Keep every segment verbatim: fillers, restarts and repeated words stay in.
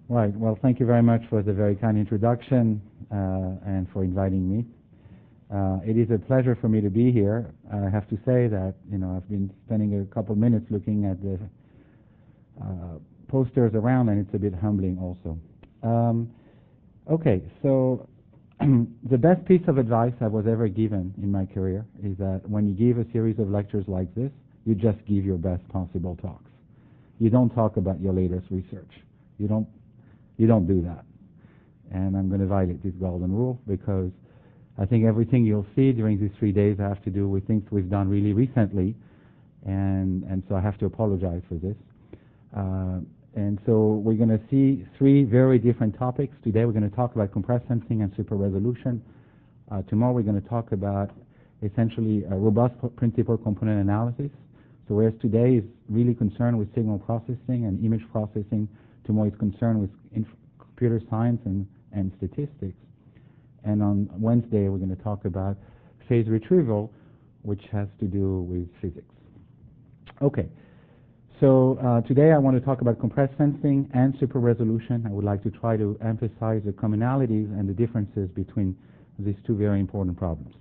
Right. Well, thank you very much for the very kind introduction uh, and for inviting me. Uh, it is a pleasure for me to be here. I have to say that, you know, I've been spending a couple minutes looking at the uh, posters around, and it's a bit humbling also. Um, okay, so the best piece of advice I was ever given in my career is that when you give a series of lectures like this, you just give your best possible talks. You don't talk about your latest research. You don't, you don't do that. And I'm going to violate this golden rule because I think everything you'll see during these three days have to do with things we've done really recently, and, and so I have to apologize for this. Uh, and so we're going to see three very different topics. Today we're going to talk about compressed sensing and super resolution. Uh, tomorrow we're going to talk about essentially a robust principal component analysis. So whereas today is really concerned with signal processing and image processing, tomorrow is concerned with computer science and, and statistics. And on Wednesday we're going to talk about phase retrieval, which has to do with physics. Okay. So uh, today I want to talk about compressed sensing and super resolution. I would like to try to emphasize the commonalities and the differences between these two very important problems.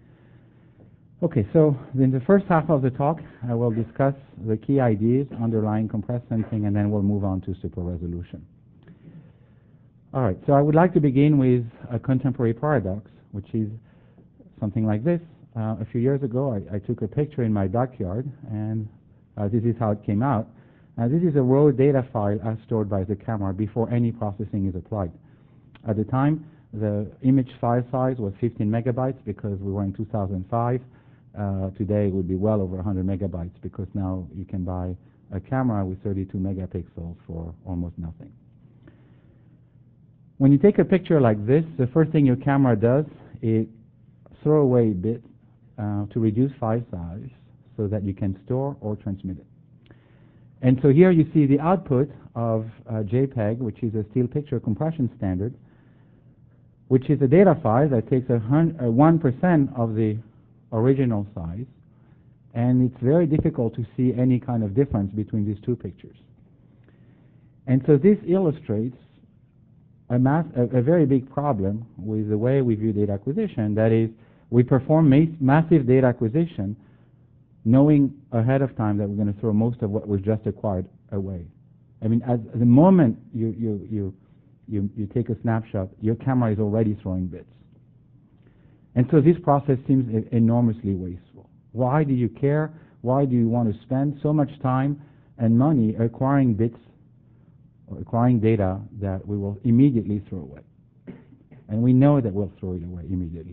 Okay, so in the first half of the talk I will discuss the key ideas underlying compressed sensing, and then we'll move on to super resolution. All right, so I would like to begin with a contemporary paradox, which is something like this. Uh, a few years ago I, I took a picture in my backyard, and Uh, this is how it came out. Uh, this is a raw data file as stored by the camera before any processing is applied. At the time, the image file size was fifteen megabytes because we were in two thousand five. Uh, today it would be well over one hundred megabytes because now you can buy a camera with thirty-two megapixels for almost nothing. When you take a picture like this, the first thing your camera does is throw away bits uh, to reduce file size, so that you can store or transmit it. And so here you see the output of uh, JPEG, which is a still picture compression standard, which is a data file that takes a one percent of the original size, and it's very difficult to see any kind of difference between these two pictures. And so this illustrates a, mass, a, a very big problem with the way we view data acquisition. That is, we perform ma- massive data acquisition knowing ahead of time that we're going to throw most of what we've just acquired away. I mean, at the moment you, you, you, you, you take a snapshot, your camera is already throwing bits. And so this process seems e- enormously wasteful. Why do you care? Why do you want to spend so much time and money acquiring bits or acquiring data that we will immediately throw away? And we know that we'll throw it away immediately.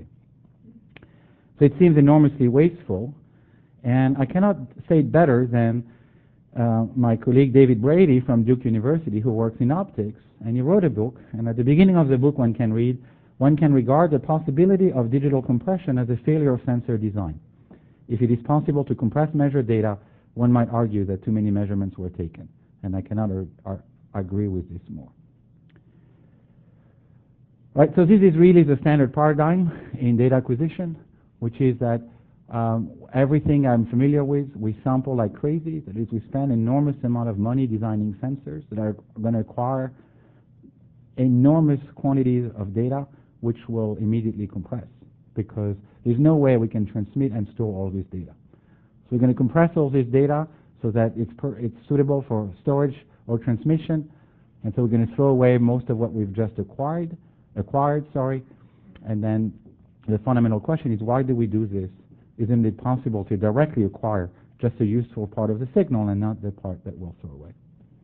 So it seems enormously wasteful. And I cannot say it better than uh, my colleague David Brady from Duke University, who works in optics, and he wrote a book, and at the beginning of the book one can read, one can regard the possibility of digital compression as a failure of sensor design. If it is possible to compress measured data, one might argue that too many measurements were taken, and I cannot ar ar agree with this more. Right, so this is really the standard paradigm in data acquisition, which is that Um, everything I'm familiar with, we sample like crazy. That is, we spend enormous amount of money designing sensors that are going to acquire enormous quantities of data, which will immediately compress, because there's no way we can transmit and store all this data. So we're going to compress all this data so that it's, per it's suitable for storage or transmission, and so we're going to throw away most of what we've just acquired, acquired, sorry. And then the fundamental question is, why do we do this? Isn't it possible to directly acquire just a useful part of the signal and not the part that we'll throw away?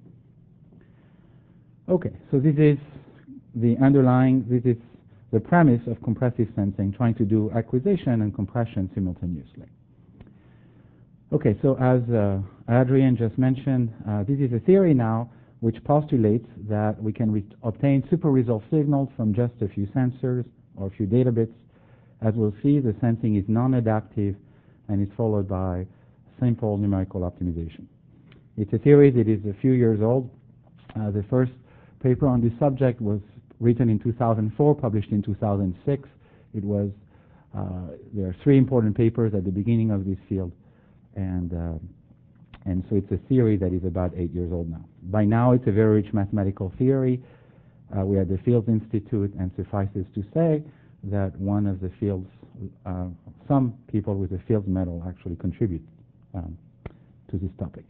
Okay, so this is the underlying, this is the premise of compressive sensing, trying to do acquisition and compression simultaneously. Okay, so as uh, Adrian just mentioned, uh, this is a theory now which postulates that we can re obtain super resolved signals from just a few sensors or a few data bits. As we'll see, the sensing is non-adaptive and is followed by simple numerical optimization. It's a theory that is a few years old. Uh, the first paper on this subject was written in two thousand four, published in two thousand six. It was, uh, there are three important papers at the beginning of this field, and, uh, and so it's a theory that is about eight years old now. By now it's a very rich mathematical theory. Uh, we are the Fields Institute, and suffices to say that one of the Fields, uh, some people with the Fields Medal actually contribute um, to this topic.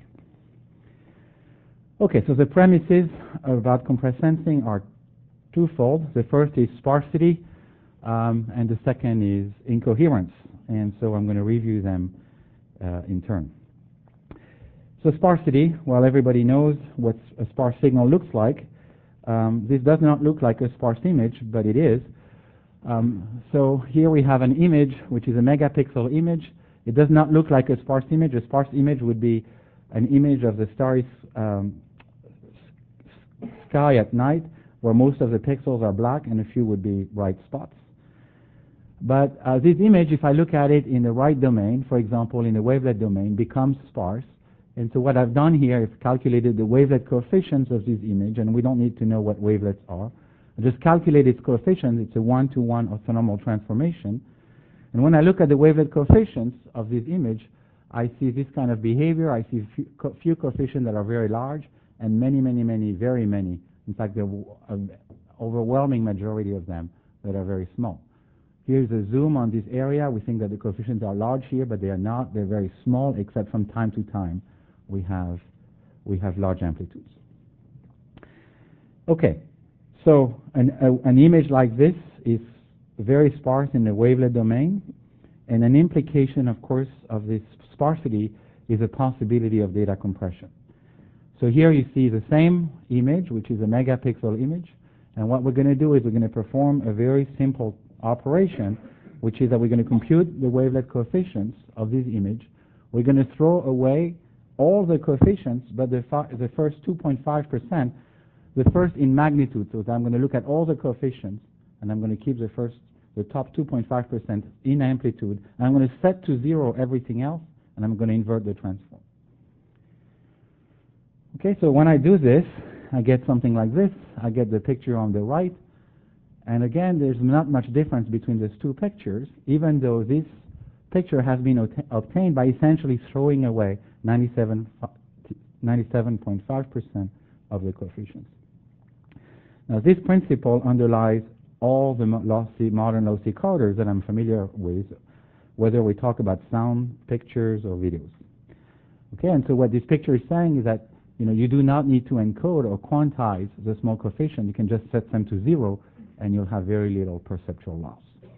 Okay, so the premises about compressed sensing are twofold. The first is sparsity, um, and the second is incoherence. And so I'm going to review them uh, in turn. So sparsity, well, everybody knows what a sparse signal looks like. Um, this does not look like a sparse image, but it is. Um, so here we have an image, which is a megapixel image. It does not look like a sparse image. A sparse image would be an image of the starry um, sky at night, where most of the pixels are black and a few would be bright spots. But uh, this image, if I look at it in the right domain, for example, in the wavelet domain, becomes sparse. And so what I've done here is calculated the wavelet coefficients of this image, and we don't need to know what wavelets are. I just calculate its coefficients. It's a one-to-one orthonormal transformation. And when I look at the wavelet coefficients of this image, I see this kind of behavior. I see few, co few coefficients that are very large, and many, many, many, very many. In fact, the uh, overwhelming majority of them that are very small. Here's a zoom on this area. We think that the coefficients are large here, but they are not. They're very small, except from time to time we have, we have large amplitudes. Okay, so an, a, an image like this is very sparse in the wavelet domain, and an implication, of course, of this sparsity is a possibility of data compression. So here you see the same image, which is a megapixel image, and what we're going to do is we're going to perform a very simple operation, which is that we're going to compute the wavelet coefficients of this image. We're going to throw away all the coefficients, but the, the first two point five percent, the first in magnitude. So I'm going to look at all the coefficients, and I'm going to keep the first, the top two point five percent in amplitude, and I'm going to set to zero everything else, and I'm going to invert the transform. Okay, so when I do this, I get something like this. I get the picture on the right. And again, there's not much difference between these two pictures, even though this picture has been obtained by essentially throwing away ninety-seven point five percent of the coefficients. Now, this principle underlies all the lossy, modern lossy coders that I'm familiar with, whether we talk about sound, pictures, or videos. Okay, and so what this picture is saying is that you know you do not need to encode or quantize the small coefficient. You can just set them to zero, and you'll have very little perceptual loss.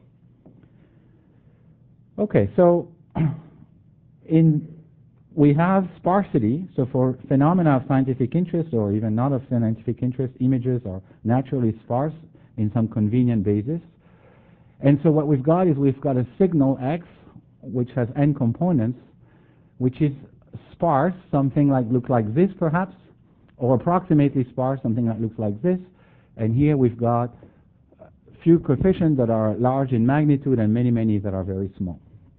Okay, so in we have sparsity. So for phenomena of scientific interest, or even not of scientific interest, images are naturally sparse in some convenient basis. And so what we've got is we've got a signal X, which has n components, which is sparse, something like look like this perhaps, or approximately sparse, something that looks like this. And here we've got few coefficients that are large in magnitude and many, many that are very small.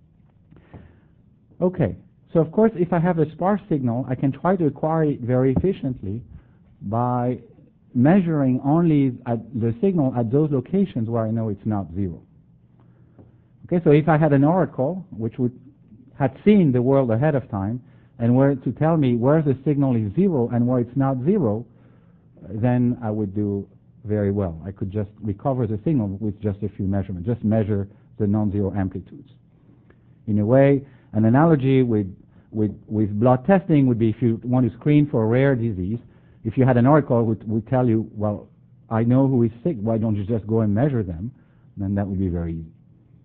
Okay, so of course if I have a sparse signal, I can try to acquire it very efficiently by measuring only at the signal at those locations where I know it's not zero. Okay, so if I had an oracle which would had seen the world ahead of time and were to tell me where the signal is zero and where it's not zero, then I would do very well. I could just recover the signal with just a few measurements, just measure the non-zero amplitudes. In a way, an analogy with, with, with blood testing would be if you want to screen for a rare disease, if you had an oracle would would tell you, well, I know who is sick, why don't you just go and measure them? Then that would be very easy.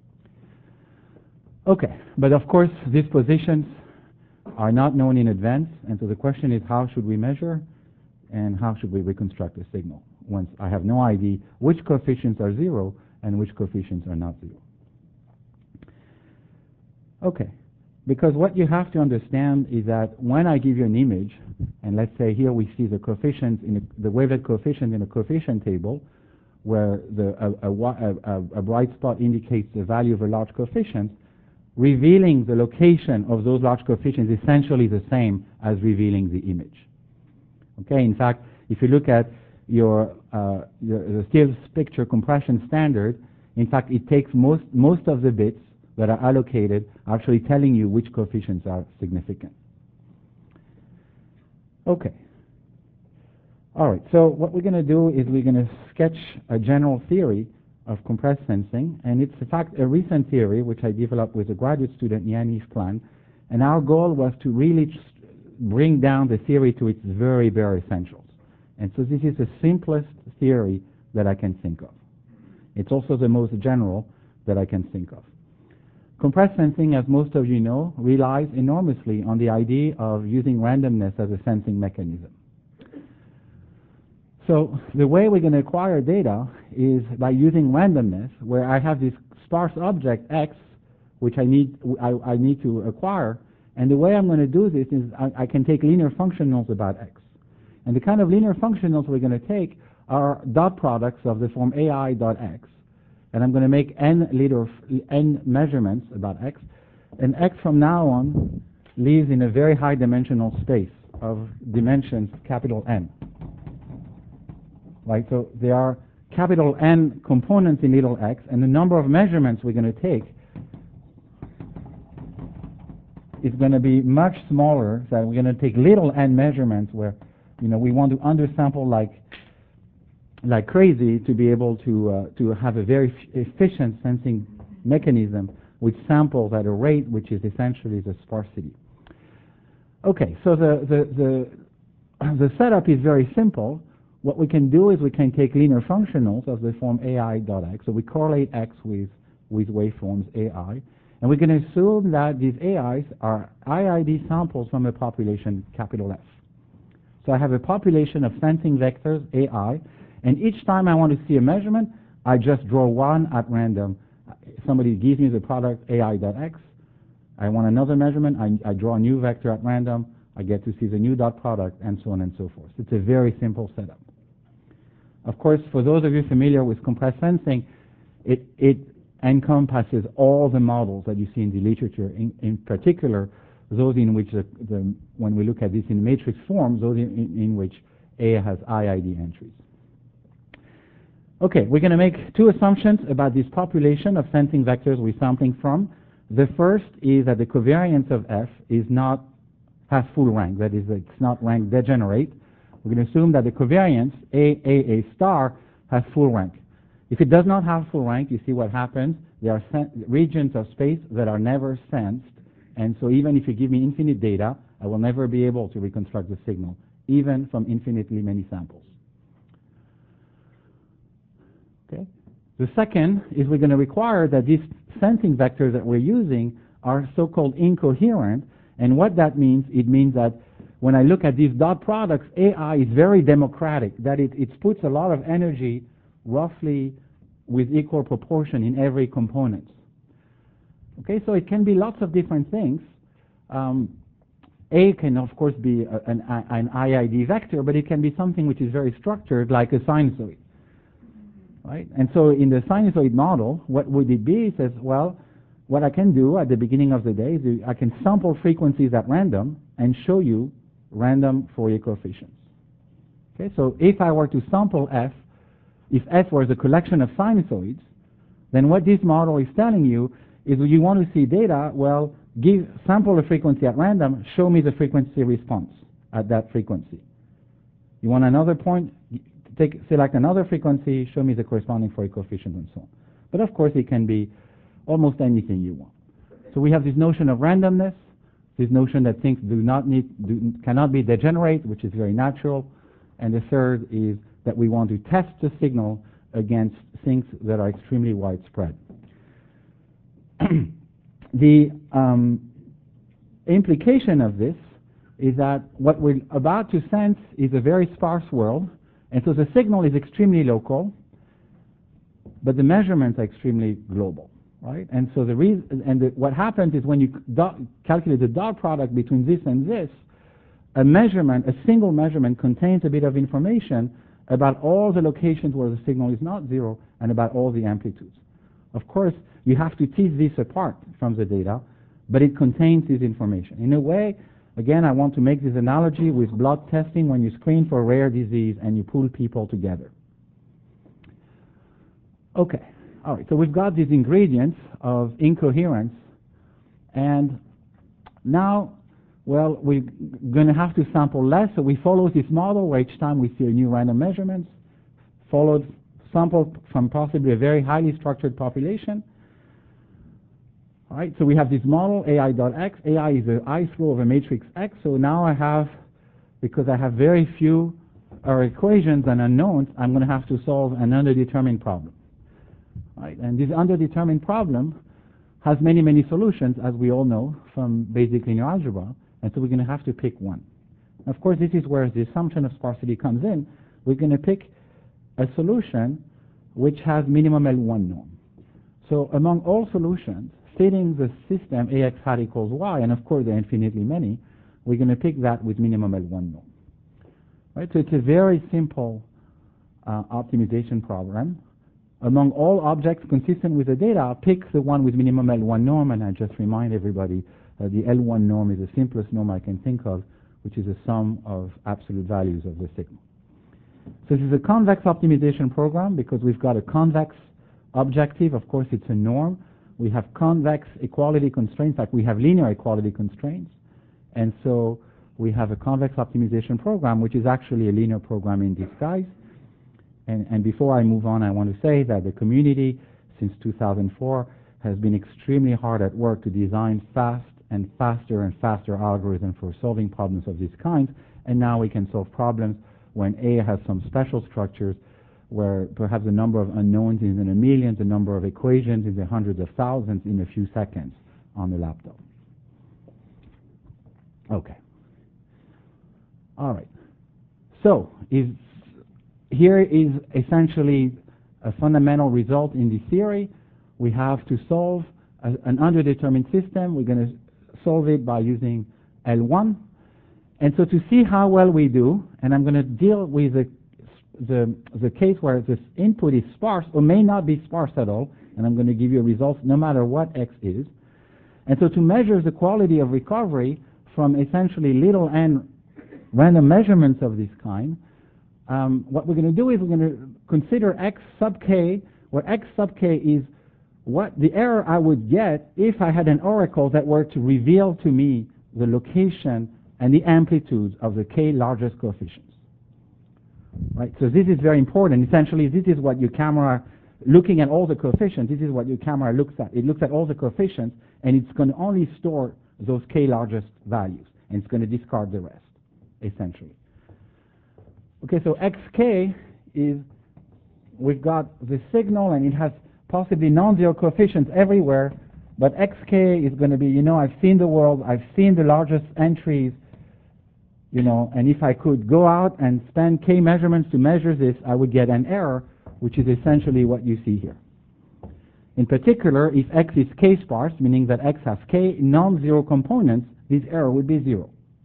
Okay, but of course these positions are not known in advance, and so the question is how should we measure and how should we reconstruct the signal once I have no idea which coefficients are zero and which coefficients are not zero. Okay, because what you have to understand is that when I give you an image, and let's say here we see the coefficients in a, the wavelet coefficient in a coefficient table, where the, a, a, a, a bright spot indicates the value of a large coefficient, revealing the location of those large coefficients is essentially the same as revealing the image. Okay, in fact, if you look at your, uh, your the still picture compression standard, in fact, it takes most most of the bits that are allocated actually telling you which coefficients are significant. Okay. All right, so what we're going to do is we're going to sketch a general theory of compressed sensing, and it's in fact a recent theory which I developed with a graduate student, Yannis Plan, and our goal was to really just bring down the theory to its very, very essentials. And so this is the simplest theory that I can think of. It's also the most general that I can think of. Compressed sensing, as most of you know, relies enormously on the idea of using randomness as a sensing mechanism. So the way we're going to acquire data is by using randomness, where I have this sparse object X, which I need, I, I need to acquire, and the way I'm going to do this is I, I can take linear functionals about X. And the kind of linear functionals we're going to take are dot products of the form A I dot X. And I'm going to make n, liter, n measurements about X. And X from now on lives in a very high dimensional space of dimensions capital N. Right? So there are capital N components in little x, and the number of measurements we're going to take is going to be much smaller. So we're going to take little n measurements where, you know, we want to undersample like like crazy to be able to uh, to have a very efficient sensing mechanism which samples at a rate which is essentially the sparsity. Okay, so the the the, the setup is very simple. What we can do is we can take linear functionals of the form A I dot X. So we correlate X with, with waveforms A I. And we're going to assume that these A Is are I I D samples from a population capital F. So I have a population of sensing vectors, A I, and each time I want to see a measurement, I just draw one at random. Somebody gives me the product A I dot X. I want another measurement. I, I draw a new vector at random. I get to see the new dot product, and so on and so forth. It's a very simple setup. Of course, for those of you familiar with compressed sensing, it, it encompasses all the models that you see in the literature, in, in particular those in which, the, the, when we look at this in matrix form, those in, in, in which A has I I D entries. Okay, we're going to make two assumptions about this population of sensing vectors we're sampling from. The first is that the covariance of F is not has full rank, that is, it's not rank degenerate. We're going to assume that the covariance A A A star has full rank. If it does not have full rank, you see what happens. There are regions of space that are never sensed, and so even if you give me infinite data, I will never be able to reconstruct the signal, even from infinitely many samples. Okay. The second is we're going to require that these sensing vectors that we're using are so-called incoherent, and what that means, it means that when I look at these dot products, A I is very democratic, that it, it puts a lot of energy roughly with equal proportion in every component. Okay, so it can be lots of different things. Um, A can, of course, be a, an, an I I D vector, but it can be something which is very structured, like a sinusoid. Right? And so in the sinusoid model, what would it be? It says, well, what I can do at the beginning of the day is I can sample frequencies at random and show you random Fourier coefficients. Okay, so if I were to sample F, if F was a collection of sinusoids, then what this model is telling you is you want to see data, well, give sample a frequency at random, show me the frequency response at that frequency. You want another point, take, select another frequency, show me the corresponding Fourier coefficient, and so on. But of course it can be almost anything you want. So we have this notion of randomness, this notion that things do not need, do, cannot be degenerate, which is very natural, and the third is that we want to test the signal against things that are extremely widespread. The um, implication of this is that what we're about to sense is a very sparse world, and so the signal is extremely local, but the measurements are extremely global. Right? And so the reason, and the, what happens is when you dot, calculate the dot product between this and this, a measurement, a single measurement contains a bit of information about all the locations where the signal is not zero and about all the amplitudes. Of course, you have to tease this apart from the data, but it contains this information. In a way, again, I want to make this analogy with blood testing when you screen for a rare disease and you pool people together. Okay. All right, so we've got these ingredients of incoherence, and now Well, we're going to have to sample less, so we follow this model where each time we see a new random measurement, followed sample from possibly a very highly structured population. All right, so we have this model, A I dot X. A I is the ith row of a matrix X, so now I have, because I have very few uh, equations and unknowns, I'm going to have to solve an underdetermined problem. All right, and this underdetermined problem has many, many solutions, as we all know from basic linear algebra, and so we're going to have to pick one. Of course, this is where the assumption of sparsity comes in. We're going to pick a solution which has minimum L one norm. So among all solutions, fitting the system A X hat equals Y, and of course there are infinitely many, we're going to pick that with minimum L one norm. Right? So it's a very simple uh, optimization problem. Among all objects consistent with the data, pick the one with minimum L one norm, and I just remind everybody uh, the L one norm is the simplest norm I can think of, which is the sum of absolute values of the signal. So this is a convex optimization program because we've got a convex objective. Of course, it's a norm. We have convex equality constraints, like we have linear equality constraints. And so we have a convex optimization program, which is actually a linear program in disguise. And, and before I move on, I want to say that the community, since two thousand four, has been extremely hard at work to design fast and faster and faster algorithms for solving problems of this kind. And now we can solve problems when A has some special structures where perhaps the number of unknowns is in the millions, the number of equations is in the hundreds of thousands in a few seconds on the laptop. Okay. All right. So is, here is essentially a fundamental result in this theory. We have to solve a, an underdetermined system. We're going to solve it by using L one. And so to see how well we do, and I'm going to deal with the, the, the case where this input is sparse or may not be sparse at all, and I'm going to give you results no matter what X is. And so to measure the quality of recovery from essentially little n random measurements of this kind, um, what we're going to do is we're going to consider X sub k, where X sub k is what the error I would get if I had an oracle that were to reveal to me the location and the amplitude of the k largest coefficients. Right? So this is very important. Essentially, this is what your camera, looking at all the coefficients, this is what your camera looks at. It looks at all the coefficients, and it's going to only store those k largest values, and it's going to discard the rest, essentially. Okay, so xk is, we've got the signal, and it has possibly non-zero coefficients everywhere, but xk is going to be, you know, I've seen the world, I've seen the largest entries, you know, and if I could go out and spend k measurements to measure this, I would get an error, which is essentially what you see here. In particular, if x is k-sparse, meaning that x has k non-zero components, this error would be zero.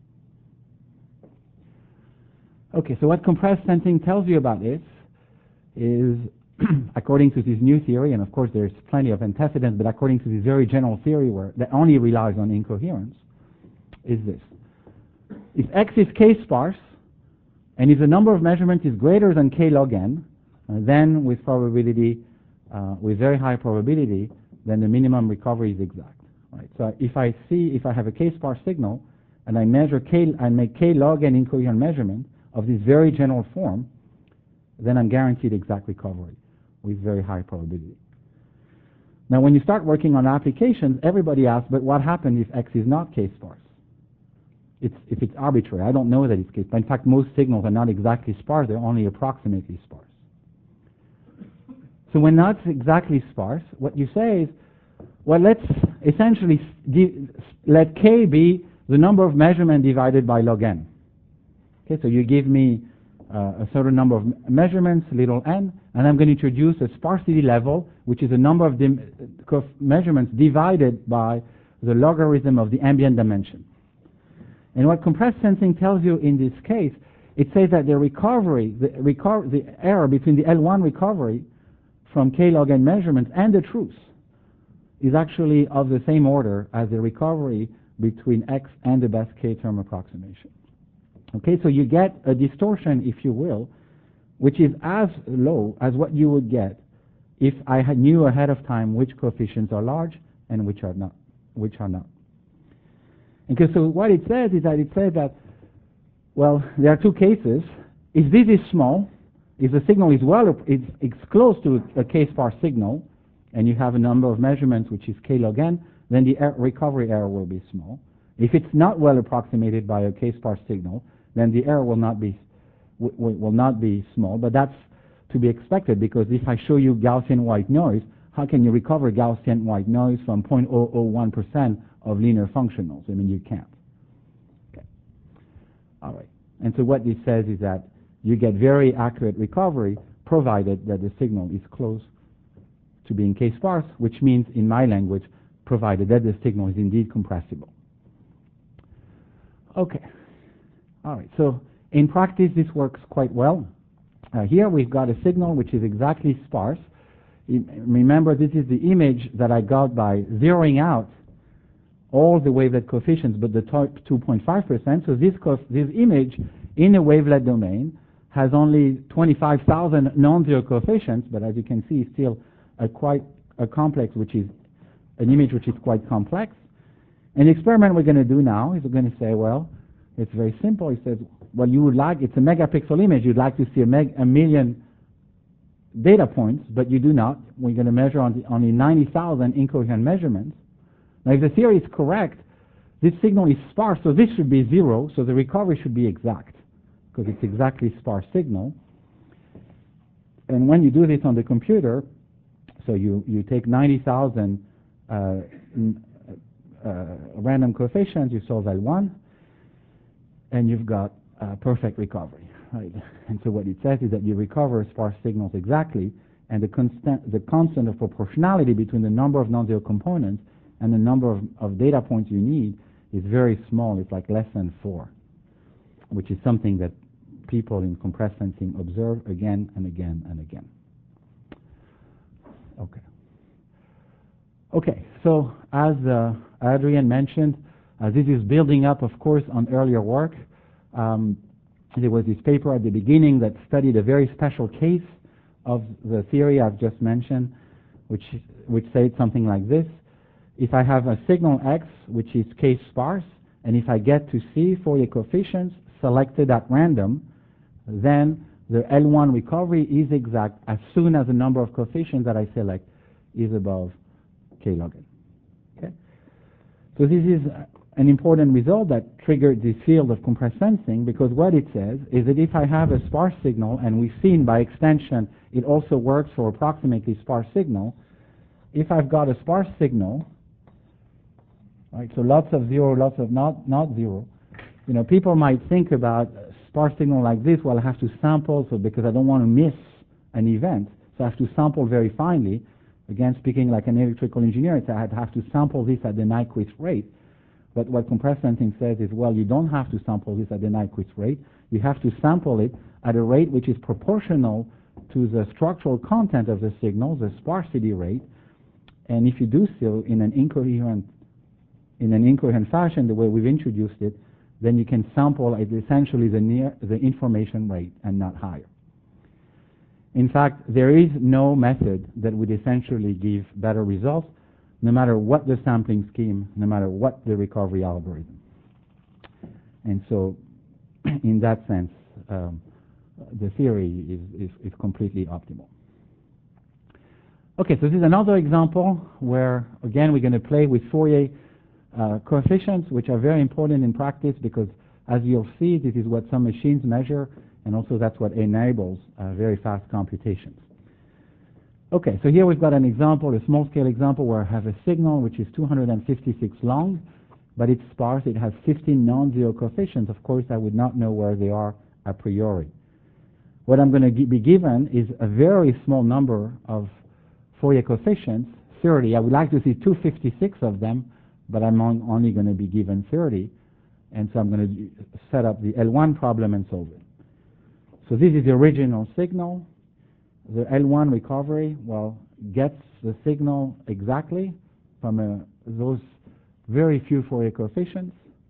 Okay, so what compressed sensing tells you about this is, according to this new theory, and of course there's plenty of antecedents, but according to this very general theory where that only relies on incoherence, is this. If x is k-sparse, and if the number of measurements is greater than k log n, uh, then with probability, uh, with very high probability, then the minimum recovery is exact. Right? So if I see, if I have a k-sparse signal, and I measure k, and make k log n incoherent measurement of this very general form, then I'm guaranteed exact recovery with very high probability. Now, when you start working on applications, everybody asks, but what happens if x is not k-sparse? It's, if it's arbitrary. I don't know that it's k-sparse. In fact, most signals are not exactly sparse. They're only approximately sparse. So when not exactly sparse, what you say is, well, let's essentially let k be the number of measurements divided by log n. Okay, so you give me uh, a certain number of measurements, little n, and I'm going to introduce a sparsity level, which is the number of measurements divided by the logarithm of the ambient dimension. And what compressed sensing tells you in this case, it says that the recovery, the, reco the error between the L one recovery from k log n measurements and the truth is actually of the same order as the recovery between x and the best k term approximation. Okay, so you get a distortion, if you will, which is as low as what you would get if I had knew ahead of time which coefficients are large and which are not, which are not. And so what it says is that it says that, well, there are two cases. If this is small, if the signal is well, it's, it's close to a k-sparse signal, and you have a number of measurements which is k log n, then the er recovery error will be small. If it's not well approximated by a k-sparse signal, then the error will not be w will not be small. But that's to be expected, because if I show you Gaussian white noise, how can you recover Gaussian white noise from zero point zero zero one percent of linear functionals? I mean, you can't. Okay. All right. And so what this says is that you get very accurate recovery, provided that the signal is close to being k-sparse, which means, in my language, provided that the signal is indeed compressible. Okay. All right. So in practice, this works quite well. Uh, here we've got a signal which is exactly sparse. Remember, this is the image that I got by zeroing out all the wavelet coefficients but the top two point five percent. So this, this image in a wavelet domain has only twenty-five thousand non-zero coefficients, but as you can see, it's still a quite a complex, which is an image which is quite complex. And the experiment we're going to do now is we're going to say, well, it's very simple. He says, well, you would like, it's a megapixel image, you'd like to see a, meg, a million data points, but you do not. We're going to measure on the, only ninety thousand incoherent measurements. Now, if the theory is correct, this signal is sparse, so this should be zero, so the recovery should be exact, because it's exactly sparse signal. And when you do this on the computer, so you, you take ninety thousand uh, uh, random coefficients, you solve L one, and you've got uh, perfect recovery. Right. And so what it says is that you recover sparse signals exactly, and the constant, the constant of proportionality between the number of non-zero components and the number of, of data points you need is very small. It's like less than four, which is something that people in compressed sensing observe again and again and again. Okay. Okay, so as uh, Adrian mentioned, uh, this is building up, of course, on earlier work. Um, There was this paper at the beginning that studied a very special case of the theory I've just mentioned, which, which said something like this. If I have a signal X, which is k-sparse, and if I get to see Fourier coefficients selected at random, then the L one recovery is exact as soon as the number of coefficients that I select is above k log n. Okay? So this is an important result that triggered this field of compressed sensing, because what it says is that if I have a sparse signal, and we've seen by extension it also works for approximately sparse signal, if I've got a sparse signal, right, so lots of zero, lots of not, not zero, you know, people might think about a sparse signal like this, well, I have to sample, so because I don't want to miss an event, so I have to sample very finely. Again, speaking like an electrical engineer, so I'd have to sample this at the Nyquist rate. But what compressed sensing says is, well, you don't have to sample this at the Nyquist rate. You have to sample it at a rate which is proportional to the structural content of the signal, the sparsity rate. And if you do so in an incoherent, in an incoherent fashion, the way we've introduced it, then you can sample at essentially the near the information rate and not higher. In fact, there is no method that would essentially give better results, no matter what the sampling scheme, no matter what the recovery algorithm. And so, in that sense, um, the theory is, is, is completely optimal. Okay, so this is another example where, again, we're going to play with Fourier uh, coefficients, which are very important in practice, because as you'll see, this is what some machines measure, and also that's what enables uh, very fast computations. Okay, so here we've got an example, a small-scale example, where I have a signal which is two hundred fifty-six long, but it's sparse. It has fifteen non-zero coefficients. Of course, I would not know where they are a priori. What I'm going to be given is a very small number of Fourier coefficients, thirty. I would like to see two hundred fifty-six of them, but I'm on only going to be given thirty. And so I'm going to set up the L one problem and solve it. So this is the original signal. The L one recovery, well, gets the signal exactly from uh, those very few Fourier coefficients.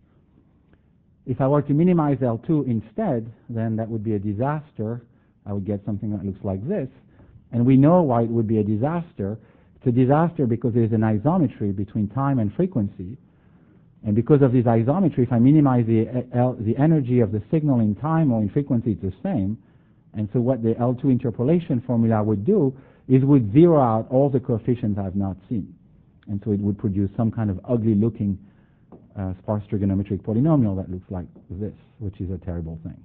If I were to minimize L two instead, then that would be a disaster. I would get something that looks like this. And we know why it would be a disaster. It's a disaster because there's an isometry between time and frequency. And because of this isometry, if I minimize the, L, the energy of the signal in time or in frequency, it's the same. And so what the L two interpolation formula would do is would zero out all the coefficients I've not seen. And so it would produce some kind of ugly-looking uh, sparse trigonometric polynomial that looks like this, which is a terrible thing.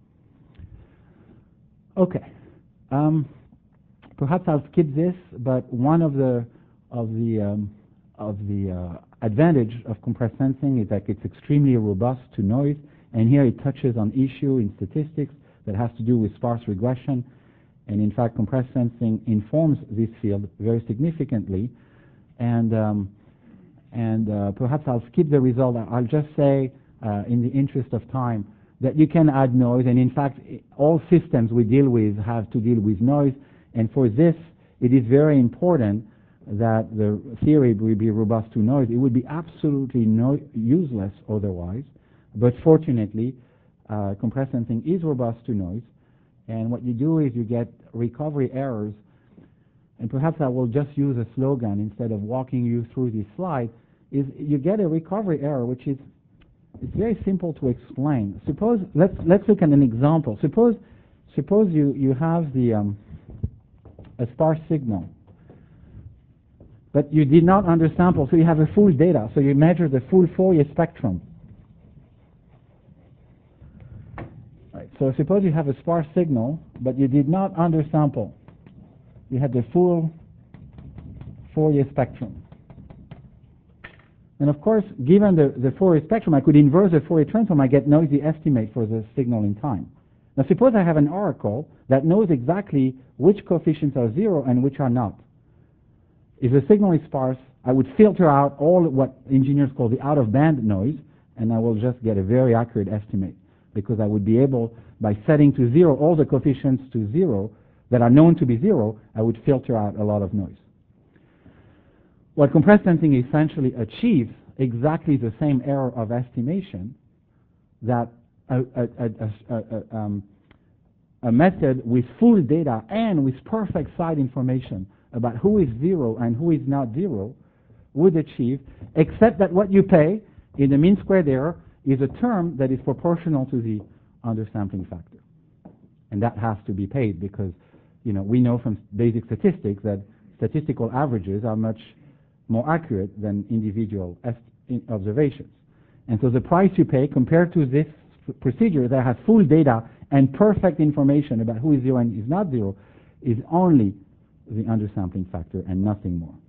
Okay. Um, perhaps I'll skip this, but one of the of the um, of the uh, advantage of compressed sensing is that it's extremely robust to noise, and here it touches on issue in statistics that has to do with sparse regression, and in fact compressed sensing informs this field very significantly, and um, and uh, perhaps I'll skip the result. I'll just say, uh, in the interest of time, that you can add noise, and in fact all systems we deal with have to deal with noise, and for this it is very important that the theory will be robust to noise. It would be absolutely no useless otherwise, but fortunately uh, compressed sensing is robust to noise, and what you do is you get recovery errors, and perhaps I will just use a slogan instead of walking you through this slide, is you get a recovery error which is it's very simple to explain. Suppose let's let's look at an example. Suppose suppose you you have the um, a sparse signal, but you did not undersample, so you have a full data. So you measure the full Fourier spectrum. Right. So suppose you have a sparse signal, but you did not undersample. You had the full Fourier spectrum. And of course, given the, the Fourier spectrum, I could inverse the Fourier transform. I get noisy estimate for the signal in time. Now suppose I have an oracle that knows exactly which coefficients are zero and which are not. If the signal is sparse, I would filter out all what engineers call the out-of-band noise, and I will just get a very accurate estimate, because I would be able, by setting to zero all the coefficients to zero that are known to be zero, I would filter out a lot of noise. What compressed sensing essentially achieves exactly the same error of estimation that a, a, a, a, a, um, a method with full data and with perfect side information about who is zero and who is not zero would achieve, except that what you pay in the mean squared error is a term that is proportional to the undersampling factor. And that has to be paid because, you know, we know from basic statistics that statistical averages are much more accurate than individual observations. And so the price you pay compared to this procedure that has full data and perfect information about who is zero and is not zero is only the undersampling factor and nothing more.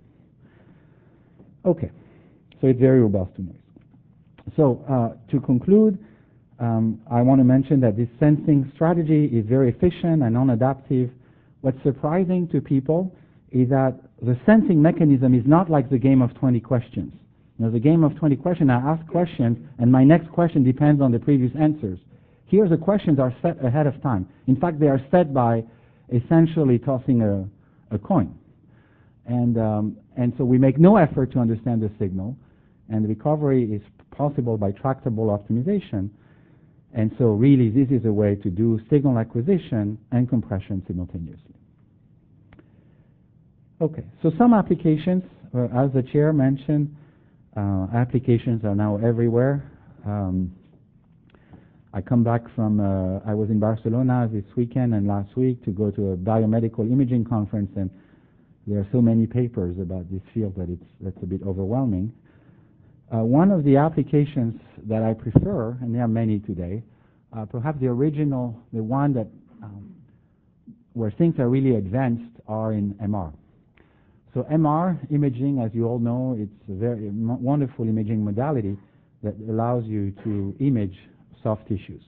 Okay, so it's very robust to noise. So uh, to conclude, um, I want to mention that this sensing strategy is very efficient and non-adaptive. What's surprising to people is that the sensing mechanism is not like the game of twenty questions. You know, the game of twenty questions, I ask questions, and my next question depends on the previous answers. Here, the questions are set ahead of time. In fact, they are set by essentially tossing a, a coin. And, um, and so we make no effort to understand the signal, and the recovery is possible by tractable optimization. And so really, this is a way to do signal acquisition and compression simultaneously. Okay, so some applications, uh, as the chair mentioned, uh, applications are now everywhere. Um, I come back from, uh, I was in Barcelona this weekend and last week to go to a biomedical imaging conference, and there are so many papers about this field that it's that's a bit overwhelming. Uh, one of the applications that I prefer, and there are many today, uh, perhaps the original, the one that um, where things are really advanced are in M R. So M R imaging, as you all know, it's a very wonderful imaging modality that allows you to image soft tissues.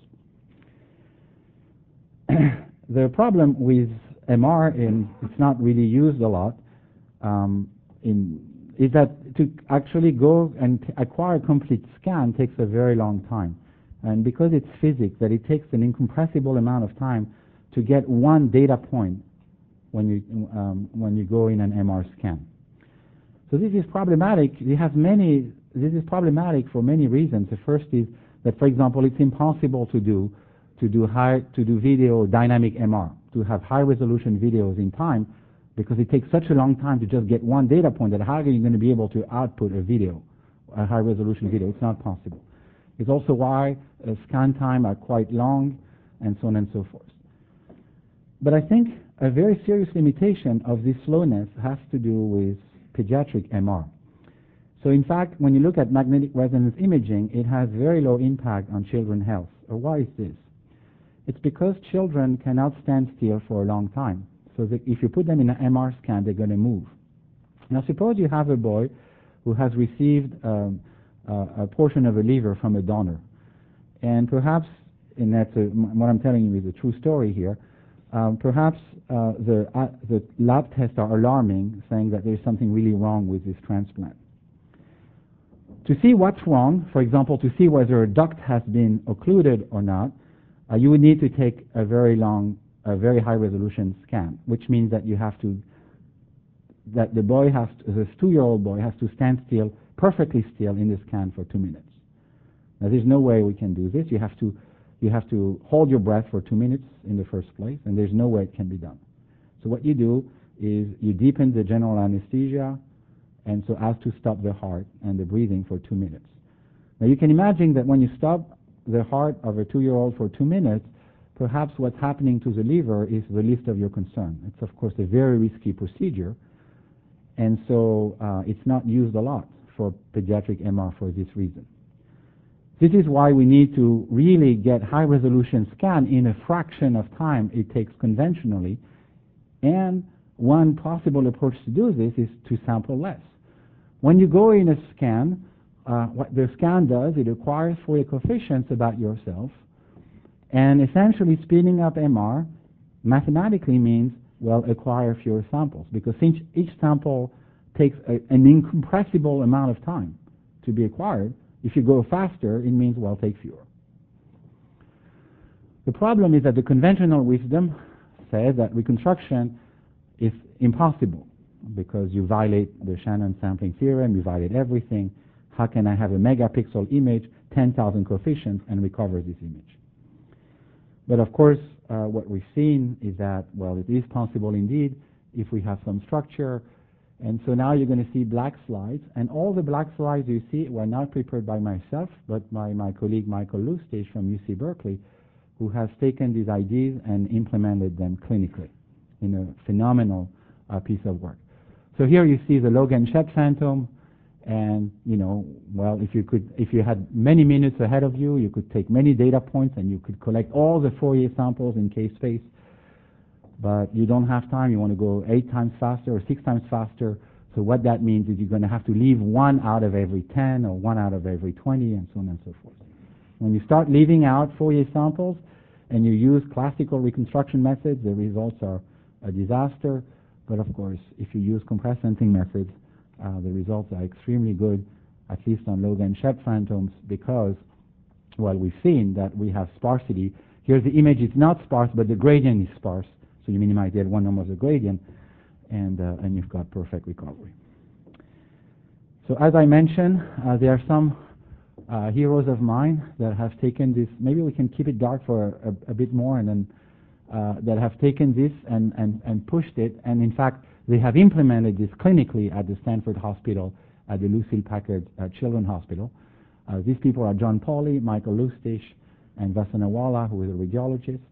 The problem with M R, and it's not really used a lot, um, in, is that to actually go and t acquire a complete scan takes a very long time. And because it's physics, that it takes an incompressible amount of time to get one data point when you, um, when you go in an M R scan. So this is problematic. It has many, this is problematic for many reasons. The first is that, for example, it's impossible to do, to do, high, to do video dynamic M R, to have high resolution videos in time, because it takes such a long time to just get one data point that how are you going to be able to output a video a high-resolution video. It's not possible. It's also why uh, scan time are quite long, and so on and so forth. But I think a very serious limitation of this slowness has to do with pediatric M R. So in fact, when you look at magnetic resonance imaging, it has very low impact on children's health. Or why is this? It's because children cannot stand still for a long time. So that if you put them in an M R scan, they're going to move. Now suppose you have a boy who has received um, uh, a portion of a liver from a donor. And perhaps, and that's a, what I'm telling you is a true story here, um, perhaps uh, the, uh, the lab tests are alarming, saying that there's something really wrong with this transplant. To see what's wrong, for example, to see whether a duct has been occluded or not, uh, you would need to take a very long, a very high-resolution scan, which means that you have to, that the boy has, to, this two-year-old boy has to stand still, perfectly still in the scan for two minutes. Now, there's no way we can do this. You have to, you have to hold your breath for two minutes in the first place, and there's no way it can be done. So what you do is you deepen the general anesthesia, and so as to stop the heart and the breathing for two minutes. Now you can imagine that when you stop the heart of a two-year-old for two minutes, perhaps what's happening to the liver is the least of your concern. It's of course a very risky procedure, and so uh, it's not used a lot for pediatric M R for this reason. This is why we need to really get high-resolution scan in a fraction of time it takes conventionally, and one possible approach to do this is to sample less. When you go in a scan, uh, what the scan does, it acquires Fourier coefficients about yourself, and essentially speeding up M R mathematically means, well, acquire fewer samples, because since each sample takes a, an incompressible amount of time to be acquired, if you go faster, it means, well, take fewer. The problem is that the conventional wisdom says that reconstruction is impossible because you violate the Shannon sampling theorem, you violate everything. How can I have a megapixel image, ten thousand coefficients, and recover this image? But of course, uh, what we've seen is that, well, it is possible indeed if we have some structure. And so now you're going to see black slides, and all the black slides you see were not prepared by myself, but by my colleague Michael Lustig from U C Berkeley, who has taken these ideas and implemented them clinically in a phenomenal uh, piece of work. So here you see the Logan-Shep phantom, and you know, well, if you could, if you had many minutes ahead of you, you could take many data points and you could collect all the Fourier samples in K-space. But you don't have time. You want to go eight times faster or six times faster. So what that means is you're going to have to leave one out of every ten or one out of every twenty, and so on and so forth. When you start leaving out Fourier samples and you use classical reconstruction methods, the results are a disaster. But of course, if you use compressed sensing methods, uh, the results are extremely good, at least on Logan-Shep phantoms, because, well, we've seen that we have sparsity. Here's the image. It's not sparse, but the gradient is sparse. So you minimize the L one number of the gradient, and, uh, and you've got perfect recovery. So as I mentioned, uh, there are some uh, heroes of mine that have taken this. Maybe we can keep it dark for a, a bit more, and then uh, that have taken this and, and, and pushed it. And in fact, they have implemented this clinically at the Stanford Hospital, at the Lucille Packard uh, Children's Hospital. Uh, these people are John Pauly, Michael Lustig, and Vasanawala, who is a radiologist.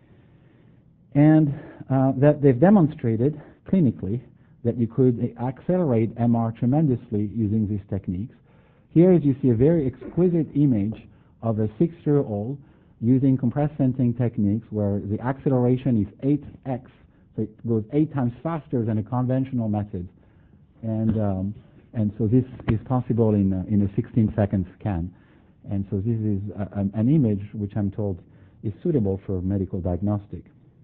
And uh, that they've demonstrated clinically that you could accelerate M R tremendously using these techniques. Here is you see a very exquisite image of a six-year-old using compressed sensing techniques where the acceleration is eight x, so it goes eight times faster than a conventional method. And, um, and so this is possible in a, in a sixteen second scan. And so this is a, an image which I'm told is suitable for medical diagnostic.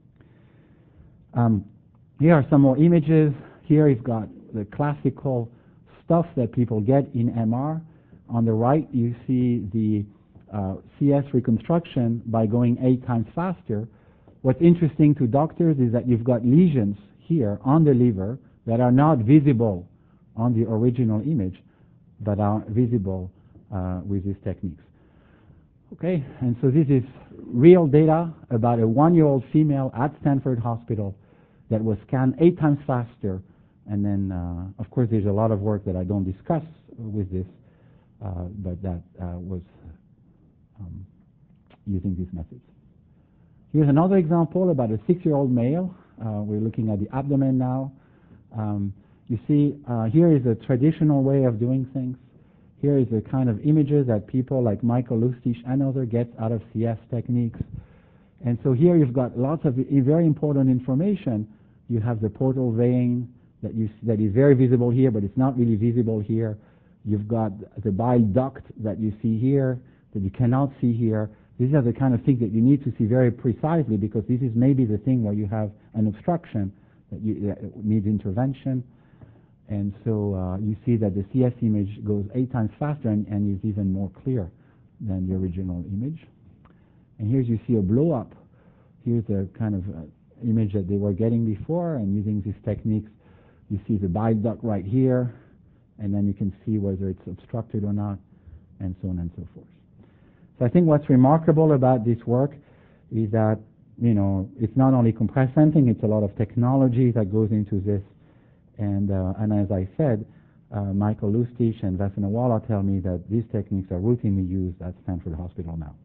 Um, here are some more images. Here you've got the classical stuff that people get in M R. On the right, you see the uh, C S reconstruction by going eight times faster. What's interesting to doctors is that you've got lesions here on the liver that are not visible on the original image, but are visible uh, with these techniques. Okay, and so this is real data about a one-year-old female at Stanford Hospital that was scanned eight times faster. And then, uh, of course, there's a lot of work that I don't discuss with this, uh, but that uh, was um, using these methods. Here's another example about a six-year-old male. Uh, we're looking at the abdomen now. Um, you see, uh, here is a traditional way of doing things. Here is the kind of images that people like Michael Lustig and others get out of C S techniques. And so here you've got lots of very important information. You have the portal vein that, you, that is very visible here, but it's not really visible here. You've got the bile duct that you see here that you cannot see here. These are the kind of things that you need to see very precisely, because this is maybe the thing where you have an obstruction that, you, that needs intervention. And so uh, you see that the C S image goes eight times faster and, and is even more clear than the original image. And here you see a blow up. Here's a kind of uh, image that they were getting before, and using these techniques, you see the bile duct right here, and then you can see whether it's obstructed or not, and so on and so forth. So I think what's remarkable about this work is that, you know, it's not only compressed sensing, it's a lot of technology that goes into this. And, uh, and as I said, uh, Michael Lustig and Vasant Nawala tell me that these techniques are routinely used at Stanford Hospital now.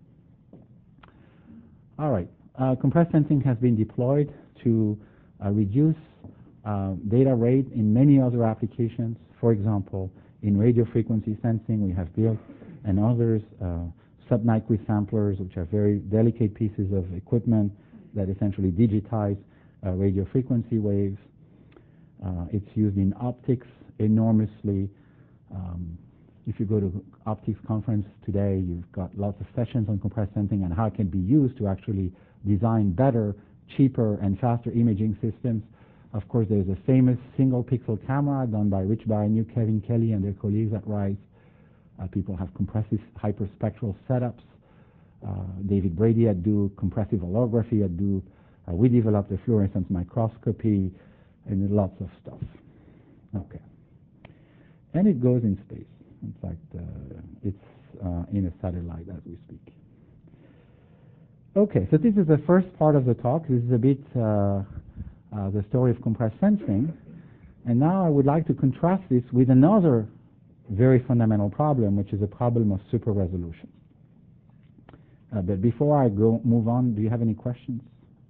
All right, uh, compressed sensing has been deployed to uh, reduce uh, data rate in many other applications. For example, in radio frequency sensing, we have built, and others, uh, sub-Nyquist samplers, which are very delicate pieces of equipment that essentially digitize uh, radio frequency waves. Uh, it's used in optics enormously. Um, if you go to optics conference today, you've got lots of sessions on compressed sensing and how it can be used to actually design better, cheaper, and faster imaging systems. Of course, there's a famous single pixel camera done by Rich Baraniuk, Kevin Kelly, and their colleagues at Rice. Uh, people have compressive hyperspectral setups. Uh, David Brady at Duke, compressive holography at Duke. Uh, we developed the fluorescence microscopy, and lots of stuff. Okay. And it goes in space. In fact, uh, it's uh, in a satellite as we speak. Okay, so this is the first part of the talk. This is a bit uh, uh, the story of compressed sensing. And now I would like to contrast this with another very fundamental problem, which is a problem of super resolution. Uh, but before I go move on, do you have any questions?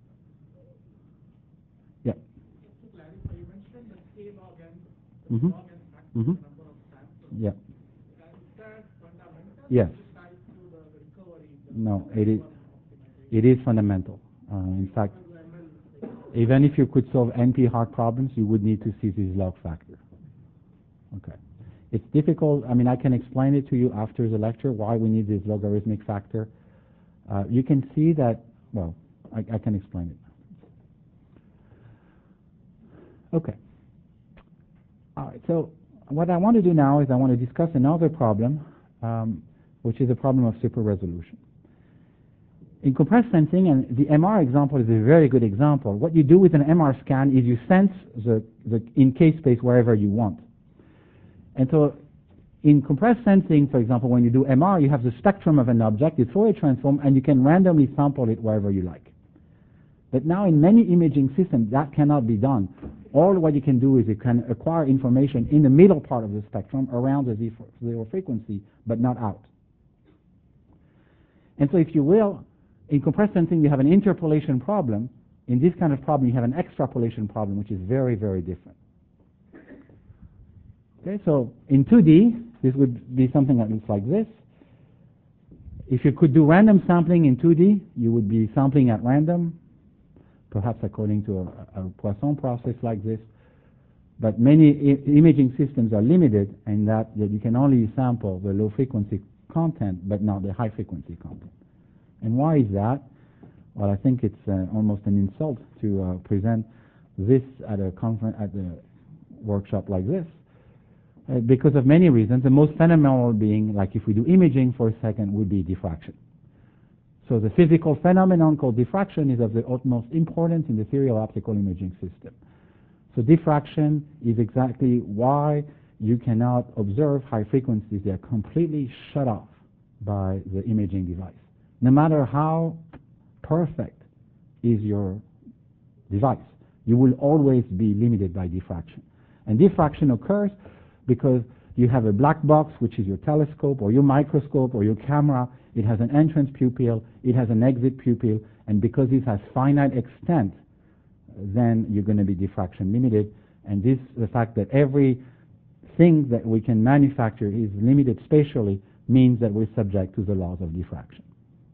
Yeah. Just to clarify, you mentioned the K log n, the mm-hmm. log n factor, mm-hmm. the number of samples. Yeah. Uh, is that fundamental? Yes. Or is it tied to the recovery? The no, it is. It is fundamental. Uh, in fact, even if you could solve N P hard problems, you would need to see this log factor. Okay. It's difficult. I mean, I can explain it to you after the lecture why we need this logarithmic factor. Uh, you can see that, well, I, I can explain it. Okay. All right. So what I want to do now is I want to discuss another problem, um, which is a problem of super resolution. In compressed sensing, and the M R example is a very good example, what you do with an M R scan is you sense the, the in-K space wherever you want. And so in compressed sensing, for example, when you do M R, you have the spectrum of an object, it's Fourier transform, and you can randomly sample it wherever you like. But now in many imaging systems, that cannot be done. All what you can do is you can acquire information in the middle part of the spectrum around the zero frequency, but not out. And so if you will, in compressed sensing, you have an interpolation problem. In this kind of problem, you have an extrapolation problem, which is very, very different. Okay, so in two D, this would be something that looks like this. If you could do random sampling in two D, you would be sampling at random, perhaps according to a, a Poisson process like this. But many I imaging systems are limited in that, that you can only sample the low frequency content, but not the high frequency content. And why is that? Well, I think it's uh, almost an insult to uh, present this at a conference, at a workshop like this, uh, because of many reasons. The most fundamental being, like if we do imaging for a second, would be diffraction. So the physical phenomenon called diffraction is of the utmost importance in the theory of optical imaging system. So diffraction is exactly why you cannot observe high frequencies. They are completely shut off by the imaging device. No matter how perfect is your device, you will always be limited by diffraction. And diffraction occurs because you have a black box, which is your telescope or your microscope or your camera. It has an entrance pupil, it has an exit pupil, and because this has finite extent, then you're going to be diffraction limited. And this, the fact that every thing that we can manufacture is limited spatially, means that we're subject to the laws of diffraction.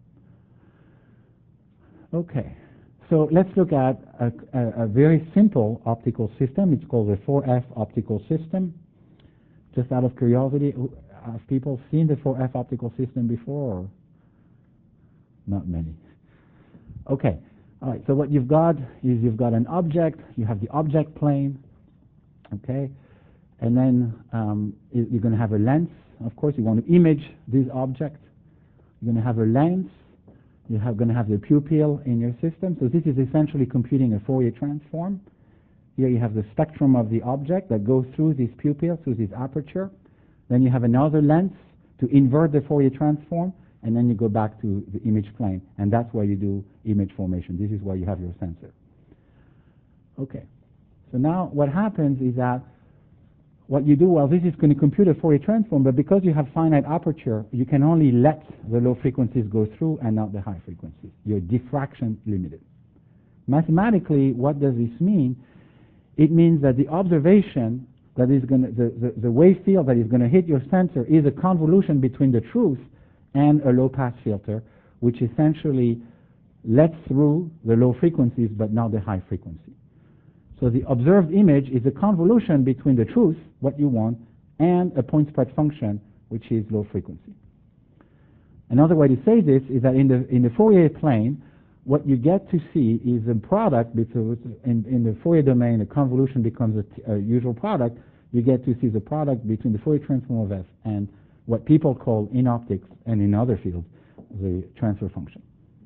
Okay, so let's look at a, a, a very simple optical system. It's called the four F optical system. Just out of curiosity, have people seen the four F optical system before? Or? Not many. Okay, all right, so what you've got is you've got an object, you have the object plane, okay, and then um, you're going to have a lens. Of course, you want to image this object. You're going to have a lens. You're going to have the pupil in your system. So this is essentially computing a Fourier transform. Here you have the spectrum of the object that goes through this pupil, through this aperture. Then you have another lens to invert the Fourier transform, and then you go back to the image plane. And that's where you do image formation. This is where you have your sensor. Okay. So now what happens is that what you do, well, this is going to compute a Fourier transform, but because you have finite aperture, you can only let the low frequencies go through and not the high frequencies. You're diffraction limited. Mathematically, what does this mean? It means that the observation that is going to, the, the, the wave field that is going to hit your sensor is a convolution between the truth and a low-pass filter, which essentially lets through the low frequencies but not the high frequency. So the observed image is a convolution between the truth, what you want, and a point spread function, which is low frequency. Another way to say this is that in the, in the Fourier plane, what you get to see is a product, because in, in the Fourier domain, a convolution becomes a, a usual product. You get to see the product between the Fourier transform of F and what people call in optics and in other fields, the transfer function.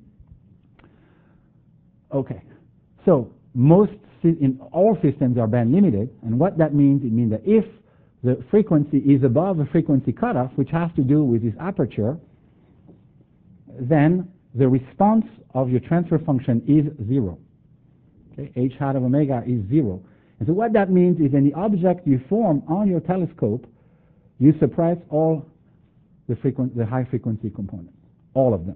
Okay, so most in all systems are band limited, and what that means, it means that if the frequency is above a frequency cutoff, which has to do with this aperture, then the response of your transfer function is zero. Okay? H hat of omega is zero. And so what that means is in the object you form on your telescope, you suppress all the, frequen the high frequency components, all of them.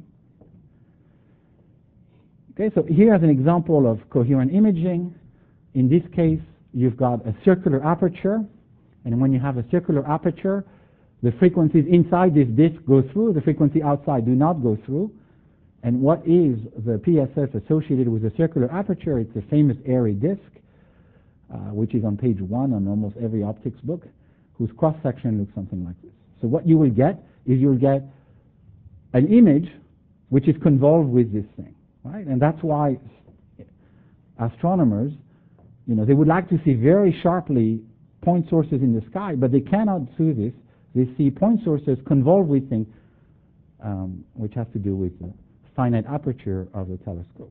Okay, so here is an example of coherent imaging. In this case, you've got a circular aperture, and when you have a circular aperture, the frequencies inside this disk go through, the frequency outside do not go through. And what is the P S S associated with a circular aperture? It's the famous Airy disk, uh, which is on page one on almost every optics book, whose cross-section looks something like this. So what you will get is you'll get an image which is convolved with this thing, right? And that's why astronomers, you know, they would like to see very sharply point sources in the sky, but they cannot do this. They see point sources convolved with things, um, which has to do with the finite aperture of the telescope.